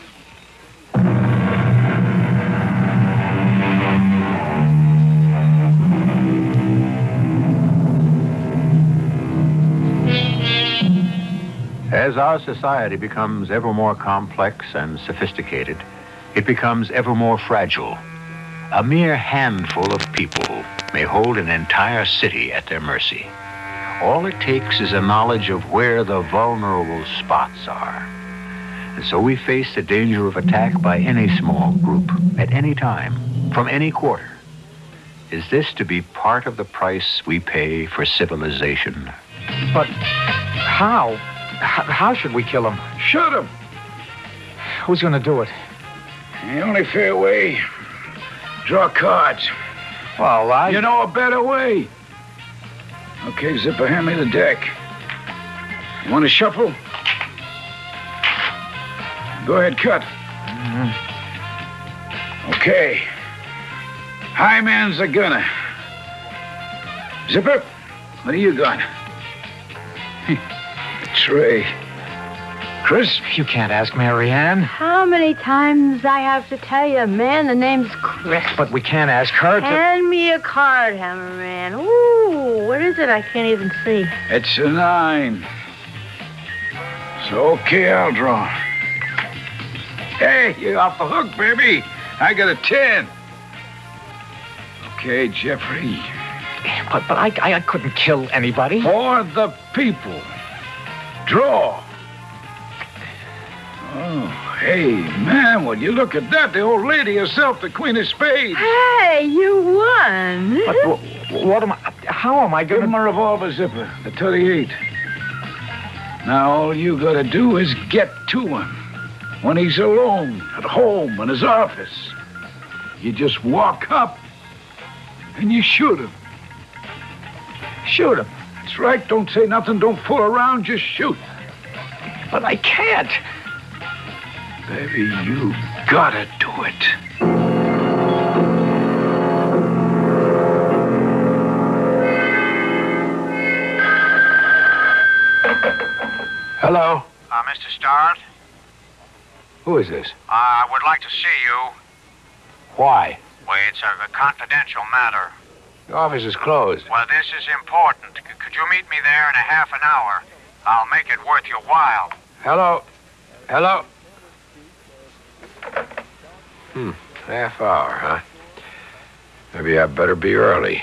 As our society becomes ever more complex and sophisticated, it becomes ever more fragile. A mere handful of people may hold an entire city at their mercy. All it takes is a knowledge of where the vulnerable spots are. And so we face the danger of attack by any small group, at any time, from any quarter. Is this to be part of the price we pay for civilization? But how? H- how should we kill him? Shoot him. Who's going to do it? The only fair way. Draw cards. Well, I... You know a better way. Okay, Zipper, hand me the deck. You want to shuffle? Go ahead, cut. Mm-hmm. Okay. High man's the gunner. Zipper, what do you got? Trey. Chris? You can't ask Marianne. How many times I have to tell you, man, the name's Chris. But we can't ask her to... Hand me a card, Hammerman. Ooh, what is it? I can't even see. It's a nine. So, okay, I'll draw. Hey, you're off the hook, baby. I got a ten. Okay, Jeffrey. But, but I, I, I couldn't kill anybody. For the people. Draw. Oh, hey, man, would you look at that? The old lady herself, the Queen of Spades. Hey, you won. But w- what am I... How am I going to... Give him a revolver, Zipper, the thirty-eight. Now, all you got to do is get to him. When he's alone, at home, in his office. You just walk up and you shoot him. Shoot him. That's right. Don't say nothing. Don't fool around. Just shoot. But I can't. Baby, you gotta do it. Hello? Uh, Mister Starr, Who is this? I would like to see you. Why? Well, it's a, a confidential matter. The office is closed. Well, this is important. C- could you meet me there in a half an hour? I'll make it worth your while. Hello? Hello? Hmm, half hour, huh? Maybe I better be early.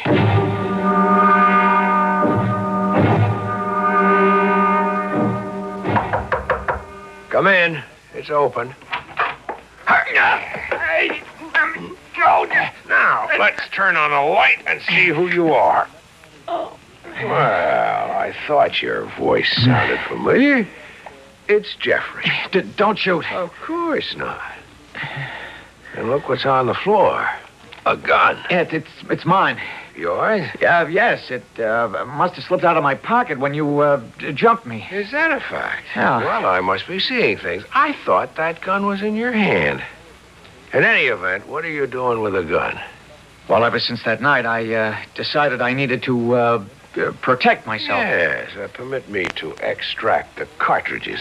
Come in. It's open. Now, let's turn on the light and see who you are. Well, I thought your voice sounded familiar. It's Jeffrey. D- don't shoot. Of course not. And look what's on the floor. A gun. It, it's, it's mine. Yours? Yeah, yes. It uh, must have slipped out of my pocket when you uh, jumped me. Is that a fact? Yeah. Well, I must be seeing things. I thought that gun was in your hand. In any event, what are you doing with a gun? Well, ever since that night, I uh, decided I needed to uh, uh, protect myself. Yes, uh, permit me to extract the cartridges.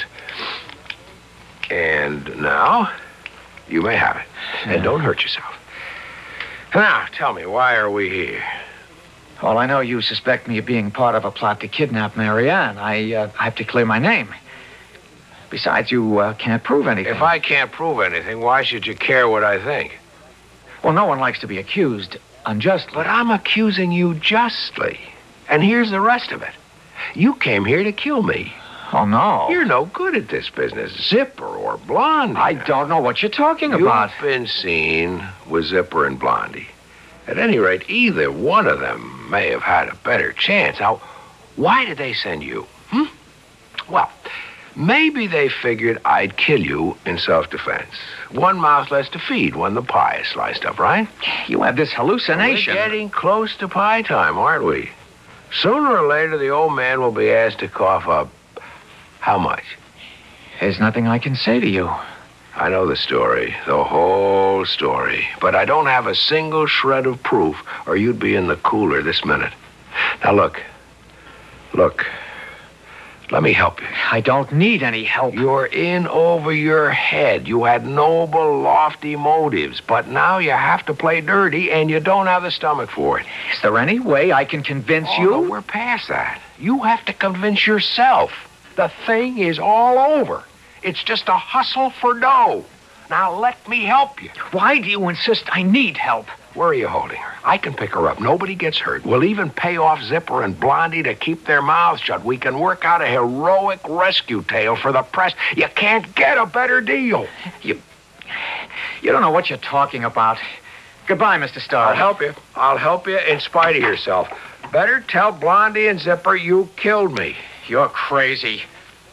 And now, you may have it. And don't hurt yourself. Now, tell me, why are we here? Well, I know you suspect me of being part of a plot to kidnap Marianne. I, uh, I have to clear my name. Besides, you uh, can't prove anything. If I can't prove anything, why should you care what I think? Well, no one likes to be accused unjustly. But I'm accusing you justly. And here's the rest of it. You came here to kill me. Oh, no. You're no good at this business, Zipper or Blondie. I don't know what you're talking about. You've been seen with Zipper and Blondie. At any rate, either one of them may have had a better chance. Now, why did they send you? Hmm? Well, maybe they figured I'd kill you in self-defense. One mouth less to feed when the pie is sliced up, right? You have this hallucination. We're getting close to pie time, aren't we? Sooner or later, the old man will be asked to cough up how much? There's nothing I can say to you. I know the story, the whole story. But I don't have a single shred of proof, or you'd be in the cooler this minute. Now, look. Look. Let me help you. I don't need any help. You're in over your head. You had noble, lofty motives, but now you have to play dirty, and you don't have the stomach for it. Is there any way I can convince oh, you? No, we're past that. You have to convince yourself. The thing is all over. It's just a hustle for dough. Now let me help you. Why do you insist I need help? Where are you holding her? I can pick her up. Nobody gets hurt. We'll even pay off Zipper and Blondie to keep their mouths shut. We can work out a heroic rescue tale for the press. You can't get a better deal. You, you don't know what you're talking about. Goodbye, Mister Starr. I'll help you. I'll help you in spite of yourself. Better tell Blondie and Zipper you killed me. You're crazy.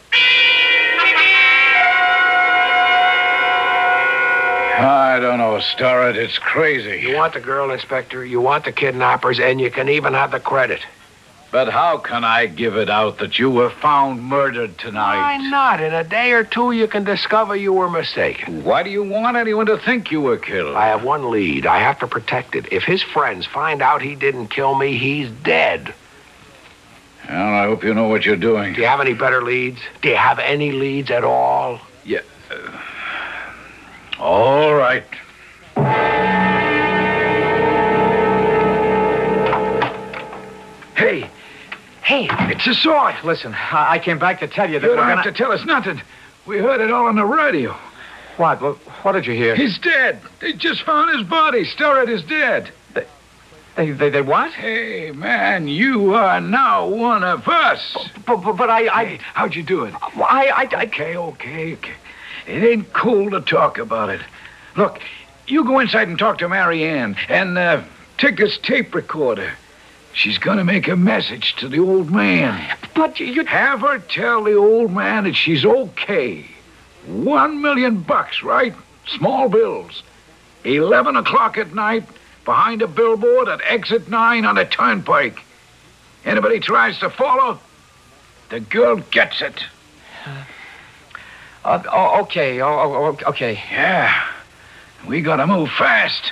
I don't know, Starrett. It's crazy. You want the girl, Inspector. You want the kidnappers, and you can even have the credit. But how can I give it out that you were found murdered tonight? Why not? In a day or two, you can discover you were mistaken. Why do you want anyone to think you were killed? I have one lead. I have to protect it. If his friends find out he didn't kill me, he's dead. Well, I hope you know what you're doing. Do you have any better leads? Do you have any leads at all? Yeah. Uh, all right. Hey. Hey, it's a sword. Listen, I, I came back to tell you that You we're don't gonna... have to tell us nothing. We heard it all on the radio. What? What, what did you hear? He's dead. They just found his body. Starrett is dead. They, they, they, they what? Hey, man, you are now one of us. But, but, but I, I... Hey, how'd you do it? I, I, I... Okay, okay, okay. It ain't cool to talk about it. Look, you go inside and talk to Marianne, and uh, take this tape recorder. She's gonna make a message to the old man. But you... Have her tell the old man that she's okay. One million bucks, right? Small bills. Eleven o'clock at night, behind a billboard at exit nine on the turnpike. Anybody tries to follow, the girl gets it. Uh, uh, oh, okay, oh, oh, okay. Yeah, we gotta move fast.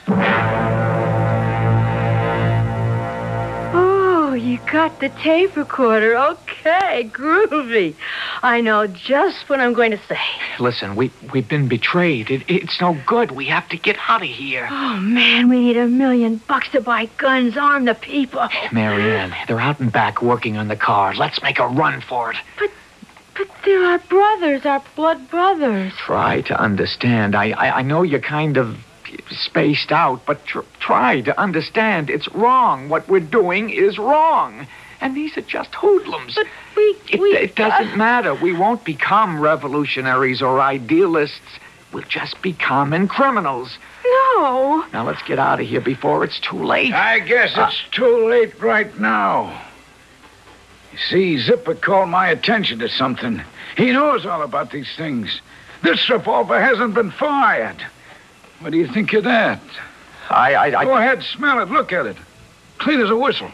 Oh, you got the tape recorder. Okay, groovy. I know just what I'm going to say. Listen, we, we've been betrayed. It, it's no good. We have to get out of here. Oh, man, we need a million bucks to buy guns, arm the people. Marianne, they're out and back working on the car. Let's make a run for it. But, but they're our brothers, our blood brothers. Try to understand. I, I, I know you're kind of spaced out, but tr- try to understand. It's wrong. What we're doing is wrong. And these are just hoodlums. But we... It, we, it doesn't uh, matter. We won't become revolutionaries or idealists. We'll just be common criminals. No. Now, let's get out of here before it's too late. I guess uh, it's too late right now. You see, Zipper called my attention to something. He knows all about these things. This revolver hasn't been fired. What do you think of that? I... I, I Go ahead, smell it. Look at it. clean as a whistle.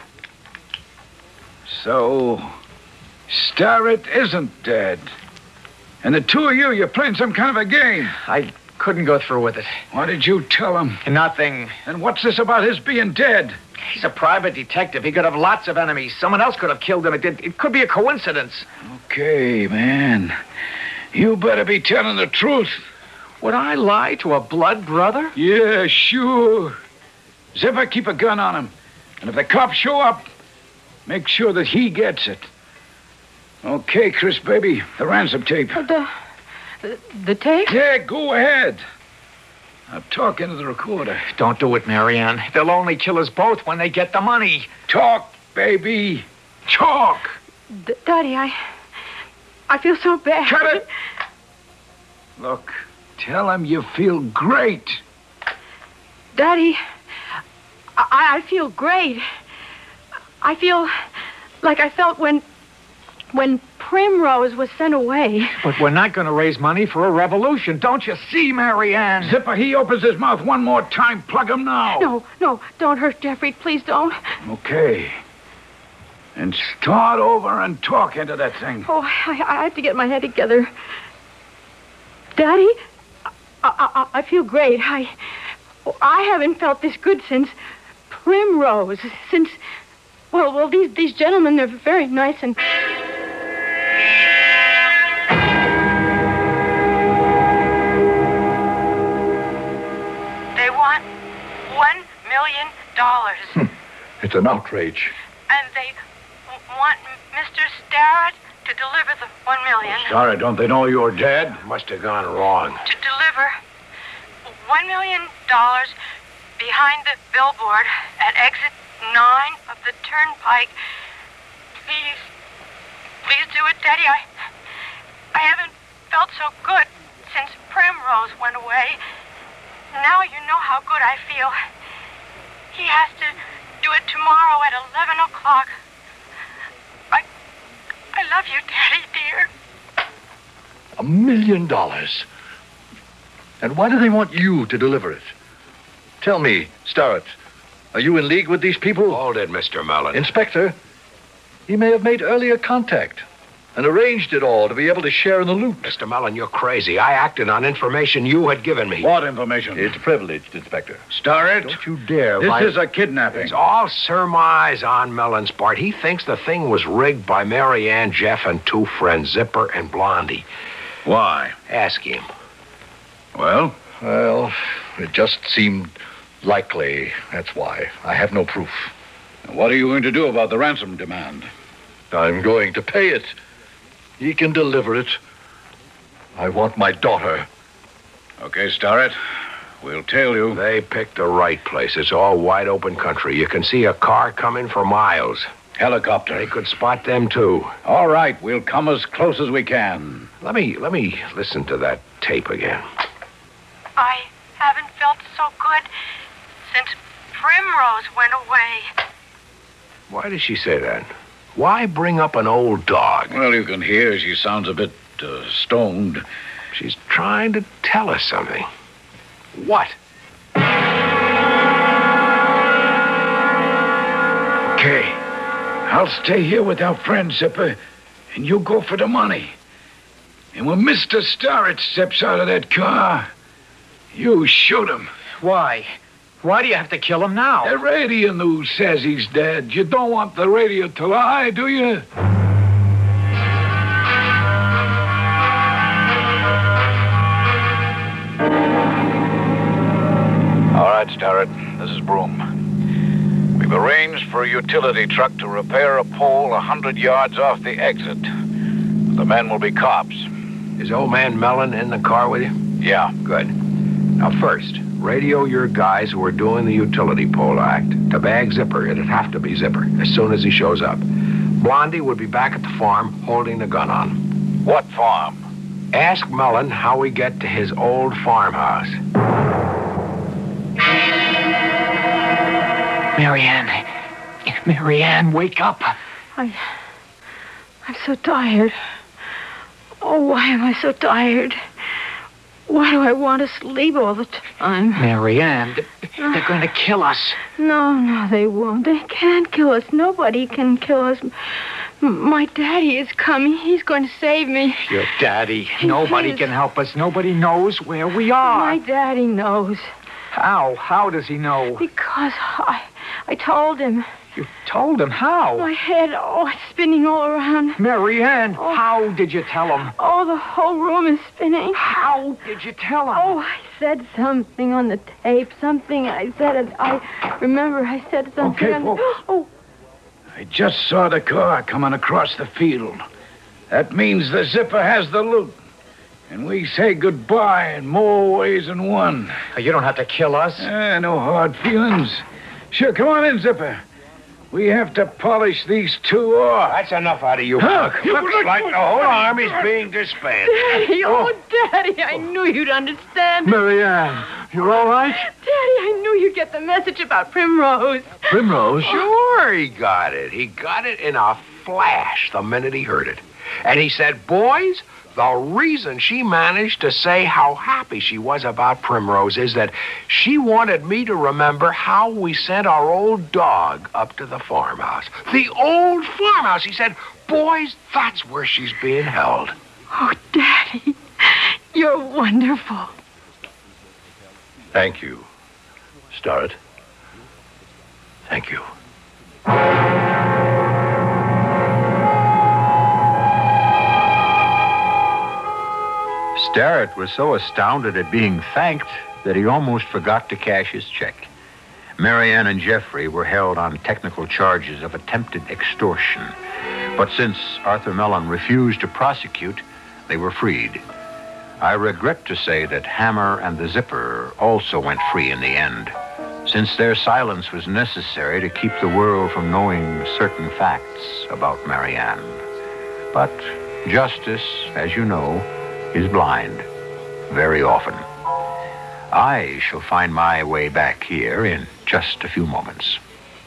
So, Starrett isn't dead. And the two of you, you're playing some kind of a game. I couldn't go through with it. What did you tell him? Nothing. And what's this about his being dead? He's a private detective. He could have lots of enemies. Someone else could have killed him. It, it, it could be a coincidence. Okay, man. You better be telling the truth. Would I lie to a blood brother? Yeah, sure. Zipper, keep a gun on him. And if the cops show up, make sure that he gets it. Okay, Chris, baby, the ransom tape. Uh, the, the, the tape? Yeah, go ahead. Now talk into the recorder. Don't do it, Marianne. They'll only kill us both when they get the money. Talk, baby. Talk. D- Daddy, I... I feel so bad. Cut it. Look, tell him you feel great. Daddy, I, I feel great. I feel like I felt when... when Primrose was sent away. But we're not going to raise money for a revolution. Don't you see, Marianne? Zipper, he opens his mouth one more time. Plug him now. No, no, don't hurt Jeffrey. Please don't. Okay. And start over and talk into that thing. Oh, I, I have to get my head together. Daddy, I, I, I feel great. I, I haven't felt this good since Primrose. Since, well, well, these these gentlemen, they're very nice and... They want one million dollars. It's an outrage. And they w- want Mister Starrett to deliver the one million. Sorry, don't they know you're dead? Must have gone wrong. To deliver one million dollars behind the billboard at exit nine of the turnpike. Please, please do it, Daddy. I, I haven't felt so good since Primrose went away. Now you know how good I feel. He has to do it tomorrow at eleven o'clock. I, I love you, Daddy, dear. A million dollars. And why do they want you to deliver it? Tell me, Starrett, are you in league with these people? Hold it, Mister Mellon. Inspector, he may have made earlier contact and arranged it all to be able to share in the loot. Mister Mellon, you're crazy. I acted on information you had given me. What information? It's privileged, Inspector. Starrett? Don't you dare. This vi- is a kidnapping. It's all surmise on Mellon's part. He thinks the thing was rigged by Mary Ann, Jeff, and two friends, Zipper and Blondie. Why? Ask him. Well? Well, it just seemed likely. That's why. I have no proof. What are you going to do about the ransom demand? I'm going to pay it. He can deliver it. I want my daughter. Okay, Starrett. We'll tail you. They picked the right place. It's all wide open country. You can see a car coming for miles. Helicopter. They could spot them, too. All right, we'll come as close as we can. Let me, let me listen to that tape again. I haven't felt so good since Primrose went away. Why did she say that? Why bring up an old dog? Well, you can hear she sounds a bit uh, stoned. She's trying to tell us something. What? Okay. I'll stay here with our friend, Zipper, and you go for the money. And when Mister Starrett steps out of that car, you shoot him. Why? Why do you have to kill him now? The radio news says he's dead. You don't want the radio to lie, do you? All right, Starrett. This is Broom. We've arranged for a utility truck to repair a pole a hundred yards off the exit. The men will be cops. Is old man Mellon in the car with you? Yeah. Good. Now, first, radio your guys who are doing the utility pole act to bag Zipper. It'd have to be Zipper as soon as he shows up. Blondie would be back at the farm holding the gun on him. What farm? Ask Mellon how we get to his old farmhouse. Marianne. Marianne, wake up. I... I'm so tired. Oh, why am I so tired? Why do I want to sleep all the time? time. Marianne, they're going to kill us. No, no, they won't. They can't kill us. Nobody can kill us. M- My daddy is coming. He's going to save me. Your daddy. He Nobody is. can help us. Nobody knows where we are. My daddy knows. How? How does he know? Because I, I told him. You told him? How? My head, oh, it's spinning all around. Marianne, how did you tell him? Oh, the whole room is spinning. How did you tell him? Oh, I said something on the tape. Something I said. It. I remember I said something. Okay, on folks. Oh, I just saw the car coming across the field. That means the Zipper has the loot. And we say goodbye in more ways than one. You don't have to kill us. Eh, no hard feelings. Sure, come on in, Zipper. We have to polish these two off. That's enough out of you, Huh? Buck. Looks like the whole army's being disbanded. Daddy, oh, Daddy, I knew you'd understand. Marianne, you're all right? Daddy, I knew you'd get the message about Primrose. Primrose? Sure, he got it. He got it in a flash the minute he heard it. And he said, boys, the reason she managed to say how happy she was about Primrose is that she wanted me to remember how we sent our old dog up to the farmhouse. The old farmhouse. He said, boys, that's where she's being held. Oh, Daddy, you're wonderful. Thank you, Starrett. Thank you. Starrett was so astounded at being thanked that he almost forgot to cash his check. Marianne and Jeffrey were held on technical charges of attempted extortion. But since Arthur Mellon refused to prosecute, they were freed. I regret to say that Hammer and the Zipper also went free in the end, since their silence was necessary to keep the world from knowing certain facts about Marianne. But justice, as you know, is blind, very often. I shall find my way back here in just a few moments.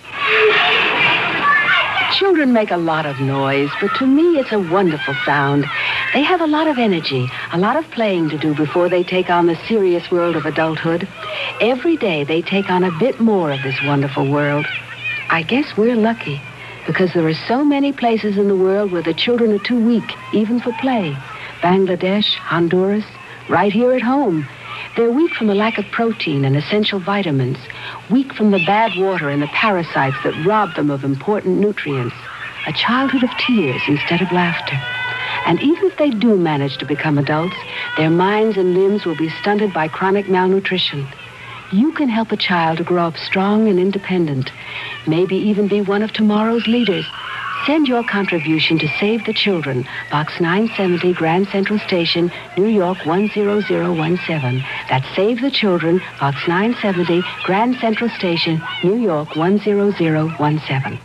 Children make a lot of noise, but to me it's a wonderful sound. They have a lot of energy, a lot of playing to do before they take on the serious world of adulthood. Every day they take on a bit more of this wonderful world. I guess we're lucky, because there are so many places in the world where the children are too weak, even for play. Bangladesh, Honduras, right here at home. They're weak from the lack of protein and essential vitamins, weak from the bad water and the parasites that rob them of important nutrients. A childhood of tears instead of laughter. And even if they do manage to become adults, their minds and limbs will be stunted by chronic malnutrition. You can help a child to grow up strong and independent, maybe even be one of tomorrow's leaders. Send your contribution to Save the Children, Box nine seventy, Grand Central Station, New York one zero zero one seven. That's Save the Children, Box nine seventy, Grand Central Station, New York one zero zero one seven.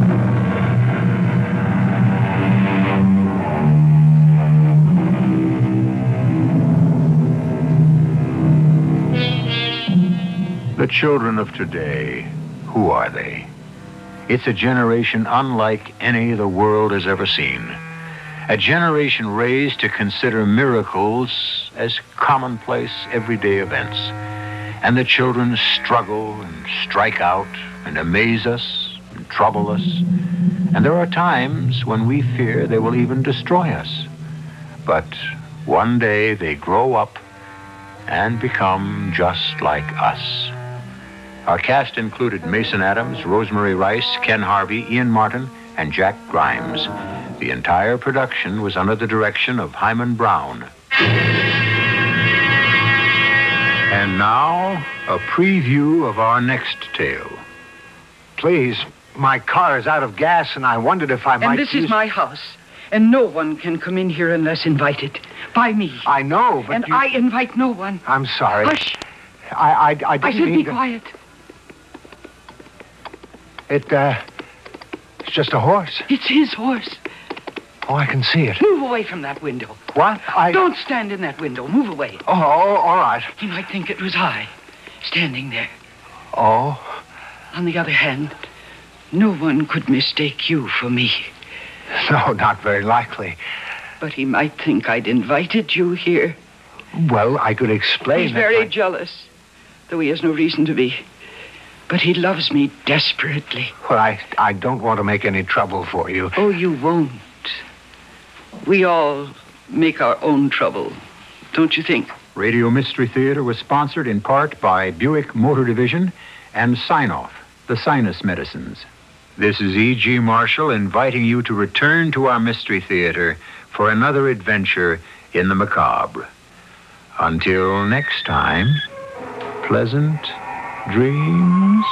The children of today, who are they? It's a generation unlike any the world has ever seen. A generation raised to consider miracles as commonplace, everyday events. And the children struggle and strike out and amaze us and trouble us. And there are times when we fear they will even destroy us. But one day they grow up and become just like us. Our cast included Mason Adams, Rosemary Rice, Ken Harvey, Ian Martin, and Jack Grimes. The entire production was under the direction of Hyman Brown. And now, a preview of our next tale. Please, my car is out of gas, and I wondered if I might And this use... is my house, and no one can come in here unless invited. By me. I know, but And you... I invite no one. I'm sorry. Hush. I, I, I didn't I said mean be to... quiet. It, uh... It's just a horse. It's his horse. Oh, I can see it. Move away from that window. What? I... Don't stand in that window. Move away. Oh, all right. He might think it was I, standing there. Oh? On the other hand, no one could mistake you for me. No, not very likely. But he might think I'd invited you here. Well, I could explain He's that very I- jealous. though he has no reason to be. But he loves me desperately. Well, I, I don't want to make any trouble for you. Oh, you won't. We all make our own trouble, don't you think? Radio Mystery Theater was sponsored in part by Buick Motor Division and Sign-Off, the sinus medicines. This is E G. Marshall inviting you to return to our Mystery Theater for another adventure in the macabre. Until next time, pleasant dreams.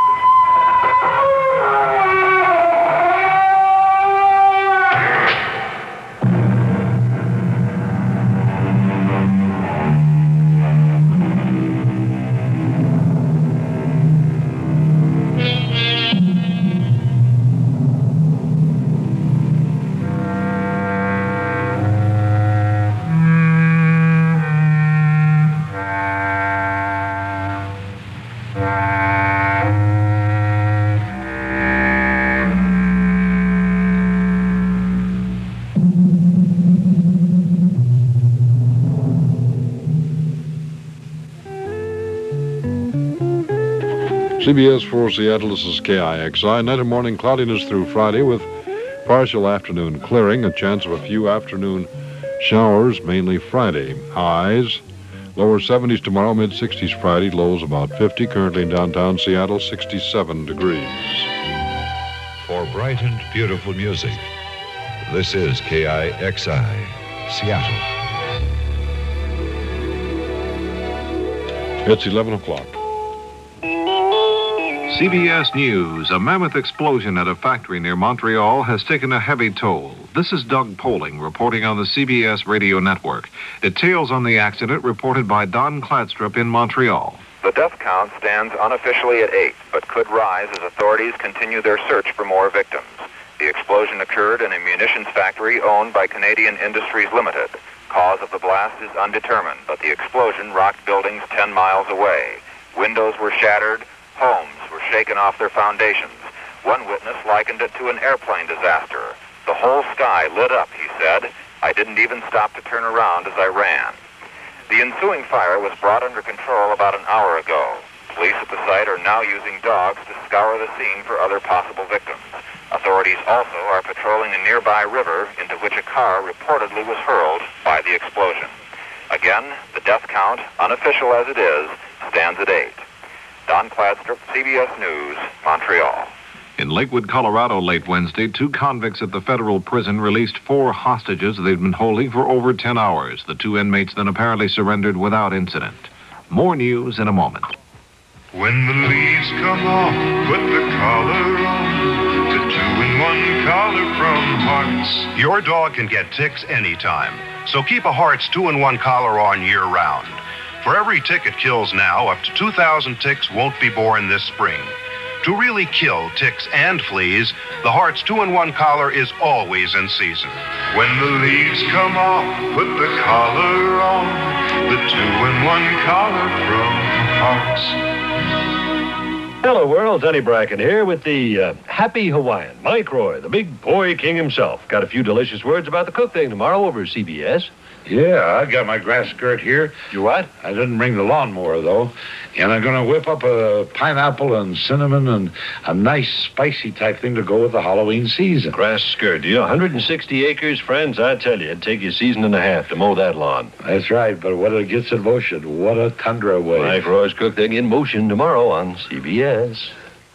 C B S for Seattle, this is K I X I. Night and morning cloudiness through Friday with partial afternoon clearing, a chance of a few afternoon showers, mainly Friday. Highs, lower seventies tomorrow, mid-sixties Friday, lows about fifty. Currently in downtown Seattle, sixty-seven degrees. For bright and beautiful music, this is K I X I, Seattle. It's eleven o'clock. C B S News. A mammoth explosion at a factory near Montreal has taken a heavy toll. This is Doug Poling reporting on the C B S radio network. Details on the accident reported by Don Kladstrup in Montreal. The death count stands unofficially at eight, but could rise as authorities continue their search for more victims. The explosion occurred in a munitions factory owned by Canadian Industries Limited. Cause of the blast is undetermined, but the explosion rocked buildings ten miles away. Windows were shattered. Homes were shaken off their foundations. One witness likened it to an airplane disaster. The whole sky lit up, he said. I didn't even stop to turn around as I ran. The ensuing fire was brought under control about an hour ago. Police at the site are now using dogs to scour the scene for other possible victims. Authorities also are patrolling a nearby river into which a car reportedly was hurled by the explosion. Again, the death count, unofficial as it is, stands at eight. Don Kladstrup, C B S News, Montreal. In Lakewood, Colorado, late Wednesday, two convicts at the federal prison released four hostages they'd been holding for over ten hours. The two inmates then apparently surrendered without incident. More news in a moment. When the leaves come off, put the collar on. The two-in-one collar from Hearts. Your dog can get ticks anytime, so keep a Hearts two-in-one collar on year-round. For every tick it kills now, up to two thousand ticks won't be born this spring. To really kill ticks and fleas, the Hearts two-in-one collar is always in season. When the leaves come off, put the collar on. The two-in-one collar from Hearts. Hello, world. Denny Bracken here with the uh, Happy Hawaiian. Mike Roy, the big boy king himself. Got a few delicious words about the cook thing tomorrow over at C B S. Yeah, I got my grass skirt here. You what? I didn't bring the lawnmower, though. And I'm going to whip up a pineapple and cinnamon and a nice spicy type thing to go with the Halloween season. Grass skirt, do you? one hundred sixty acres, friends. I tell you, it'd take you a season and a half to mow that lawn. That's right, but when it gets in motion, what a tundra wave. Mike Roy's cook thing in motion tomorrow on C B S.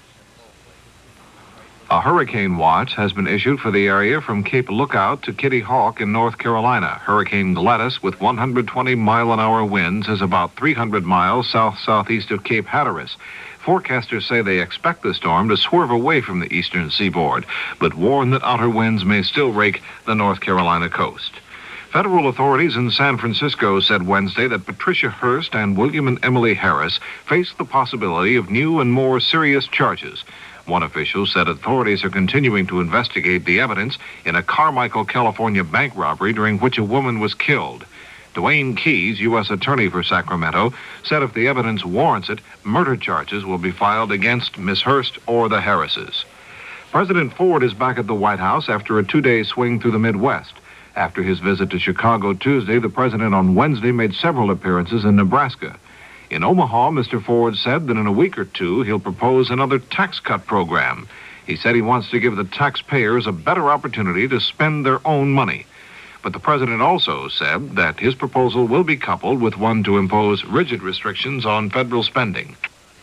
A hurricane watch has been issued for the area from Cape Lookout to Kitty Hawk in North Carolina. Hurricane Gladys, with one hundred twenty mile an hour winds, is about three hundred miles south-southeast of Cape Hatteras. Forecasters say they expect the storm to swerve away from the eastern seaboard, but warn that outer winds may still rake the North Carolina coast. Federal authorities in San Francisco said Wednesday that Patricia Hearst and William and Emily Harris face the possibility of new and more serious charges. One official said authorities are continuing to investigate the evidence in a Carmichael, California bank robbery during which a woman was killed. Dwayne Keys, U S Attorney for Sacramento, said if the evidence warrants it, murder charges will be filed against Miss Hearst or the Harrises. President Ford is back at the White House after a two-day swing through the Midwest. After his visit to Chicago Tuesday, the president on Wednesday made several appearances in Nebraska. In Omaha, Mister Ford said that in a week or two he'll propose another tax cut program. He said he wants to give the taxpayers a better opportunity to spend their own money. But the president also said that his proposal will be coupled with one to impose rigid restrictions on federal spending.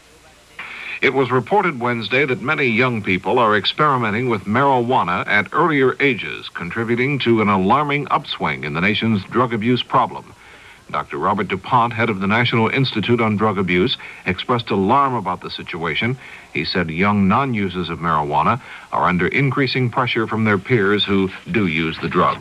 It was reported Wednesday that many young people are experimenting with marijuana at earlier ages, contributing to an alarming upswing in the nation's drug abuse problem. Doctor Robert DuPont, head of the National Institute on Drug Abuse, expressed alarm about the situation. He said young non-users of marijuana are under increasing pressure from their peers who do use the drug.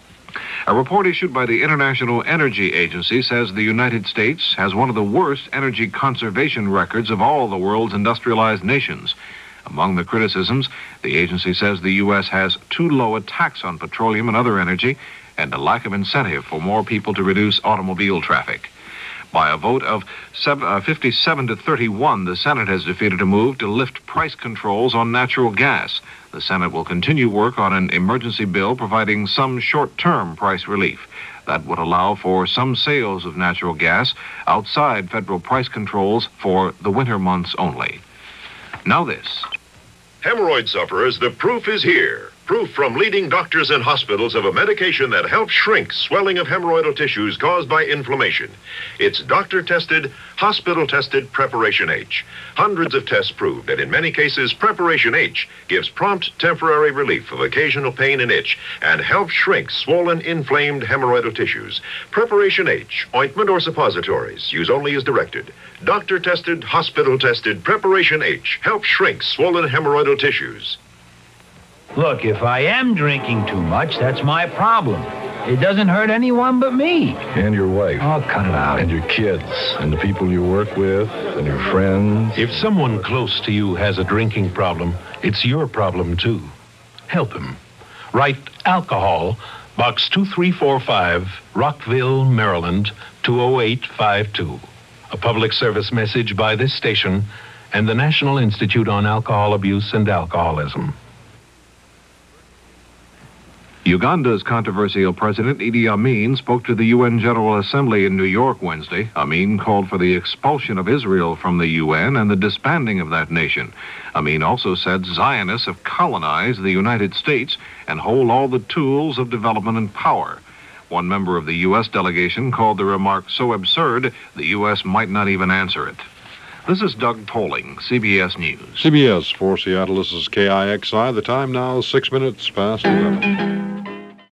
A report issued by the International Energy Agency says the United States has one of the worst energy conservation records of all the world's industrialized nations. Among the criticisms, the agency says the U S has too low a tax on petroleum and other energy, and a lack of incentive for more people to reduce automobile traffic. By a vote of fifty-seven to thirty-one, the Senate has defeated a move to lift price controls on natural gas. The Senate will continue work on an emergency bill providing some short-term price relief. That would allow for some sales of natural gas outside federal price controls for the winter months only. Now this. Hemorrhoid sufferers, the proof is here. Proof from leading doctors and hospitals of a medication that helps shrink swelling of hemorrhoidal tissues caused by inflammation. It's doctor-tested, hospital-tested Preparation H. Hundreds of tests prove that in many cases, Preparation H gives prompt temporary relief of occasional pain and itch and helps shrink swollen, inflamed hemorrhoidal tissues. Preparation H, ointment or suppositories, use only as directed. Doctor-tested, hospital-tested Preparation H helps shrink swollen hemorrhoidal tissues. Look, if I am drinking too much, that's my problem. It doesn't hurt anyone but me. And your wife. Oh, cut it out. And your kids, and the people you work with, and your friends. If someone close to you has a drinking problem, it's your problem, too. Help him. Write alcohol, Box two three four five, Rockville, Maryland, two oh eight five two. A public service message by this station and the National Institute on Alcohol Abuse and Alcoholism. Uganda's controversial president, Idi Amin, spoke to the U N General Assembly in New York Wednesday. Amin called for the expulsion of Israel from the U N and the disbanding of that nation. Amin also said Zionists have colonized the United States and hold all the tools of development and power. One member of the U S delegation called the remark so absurd, the U S might not even answer it. This is Doug Poling, C B S News. C B S for Seattle, this is K I X I. The time now, six minutes past eleven.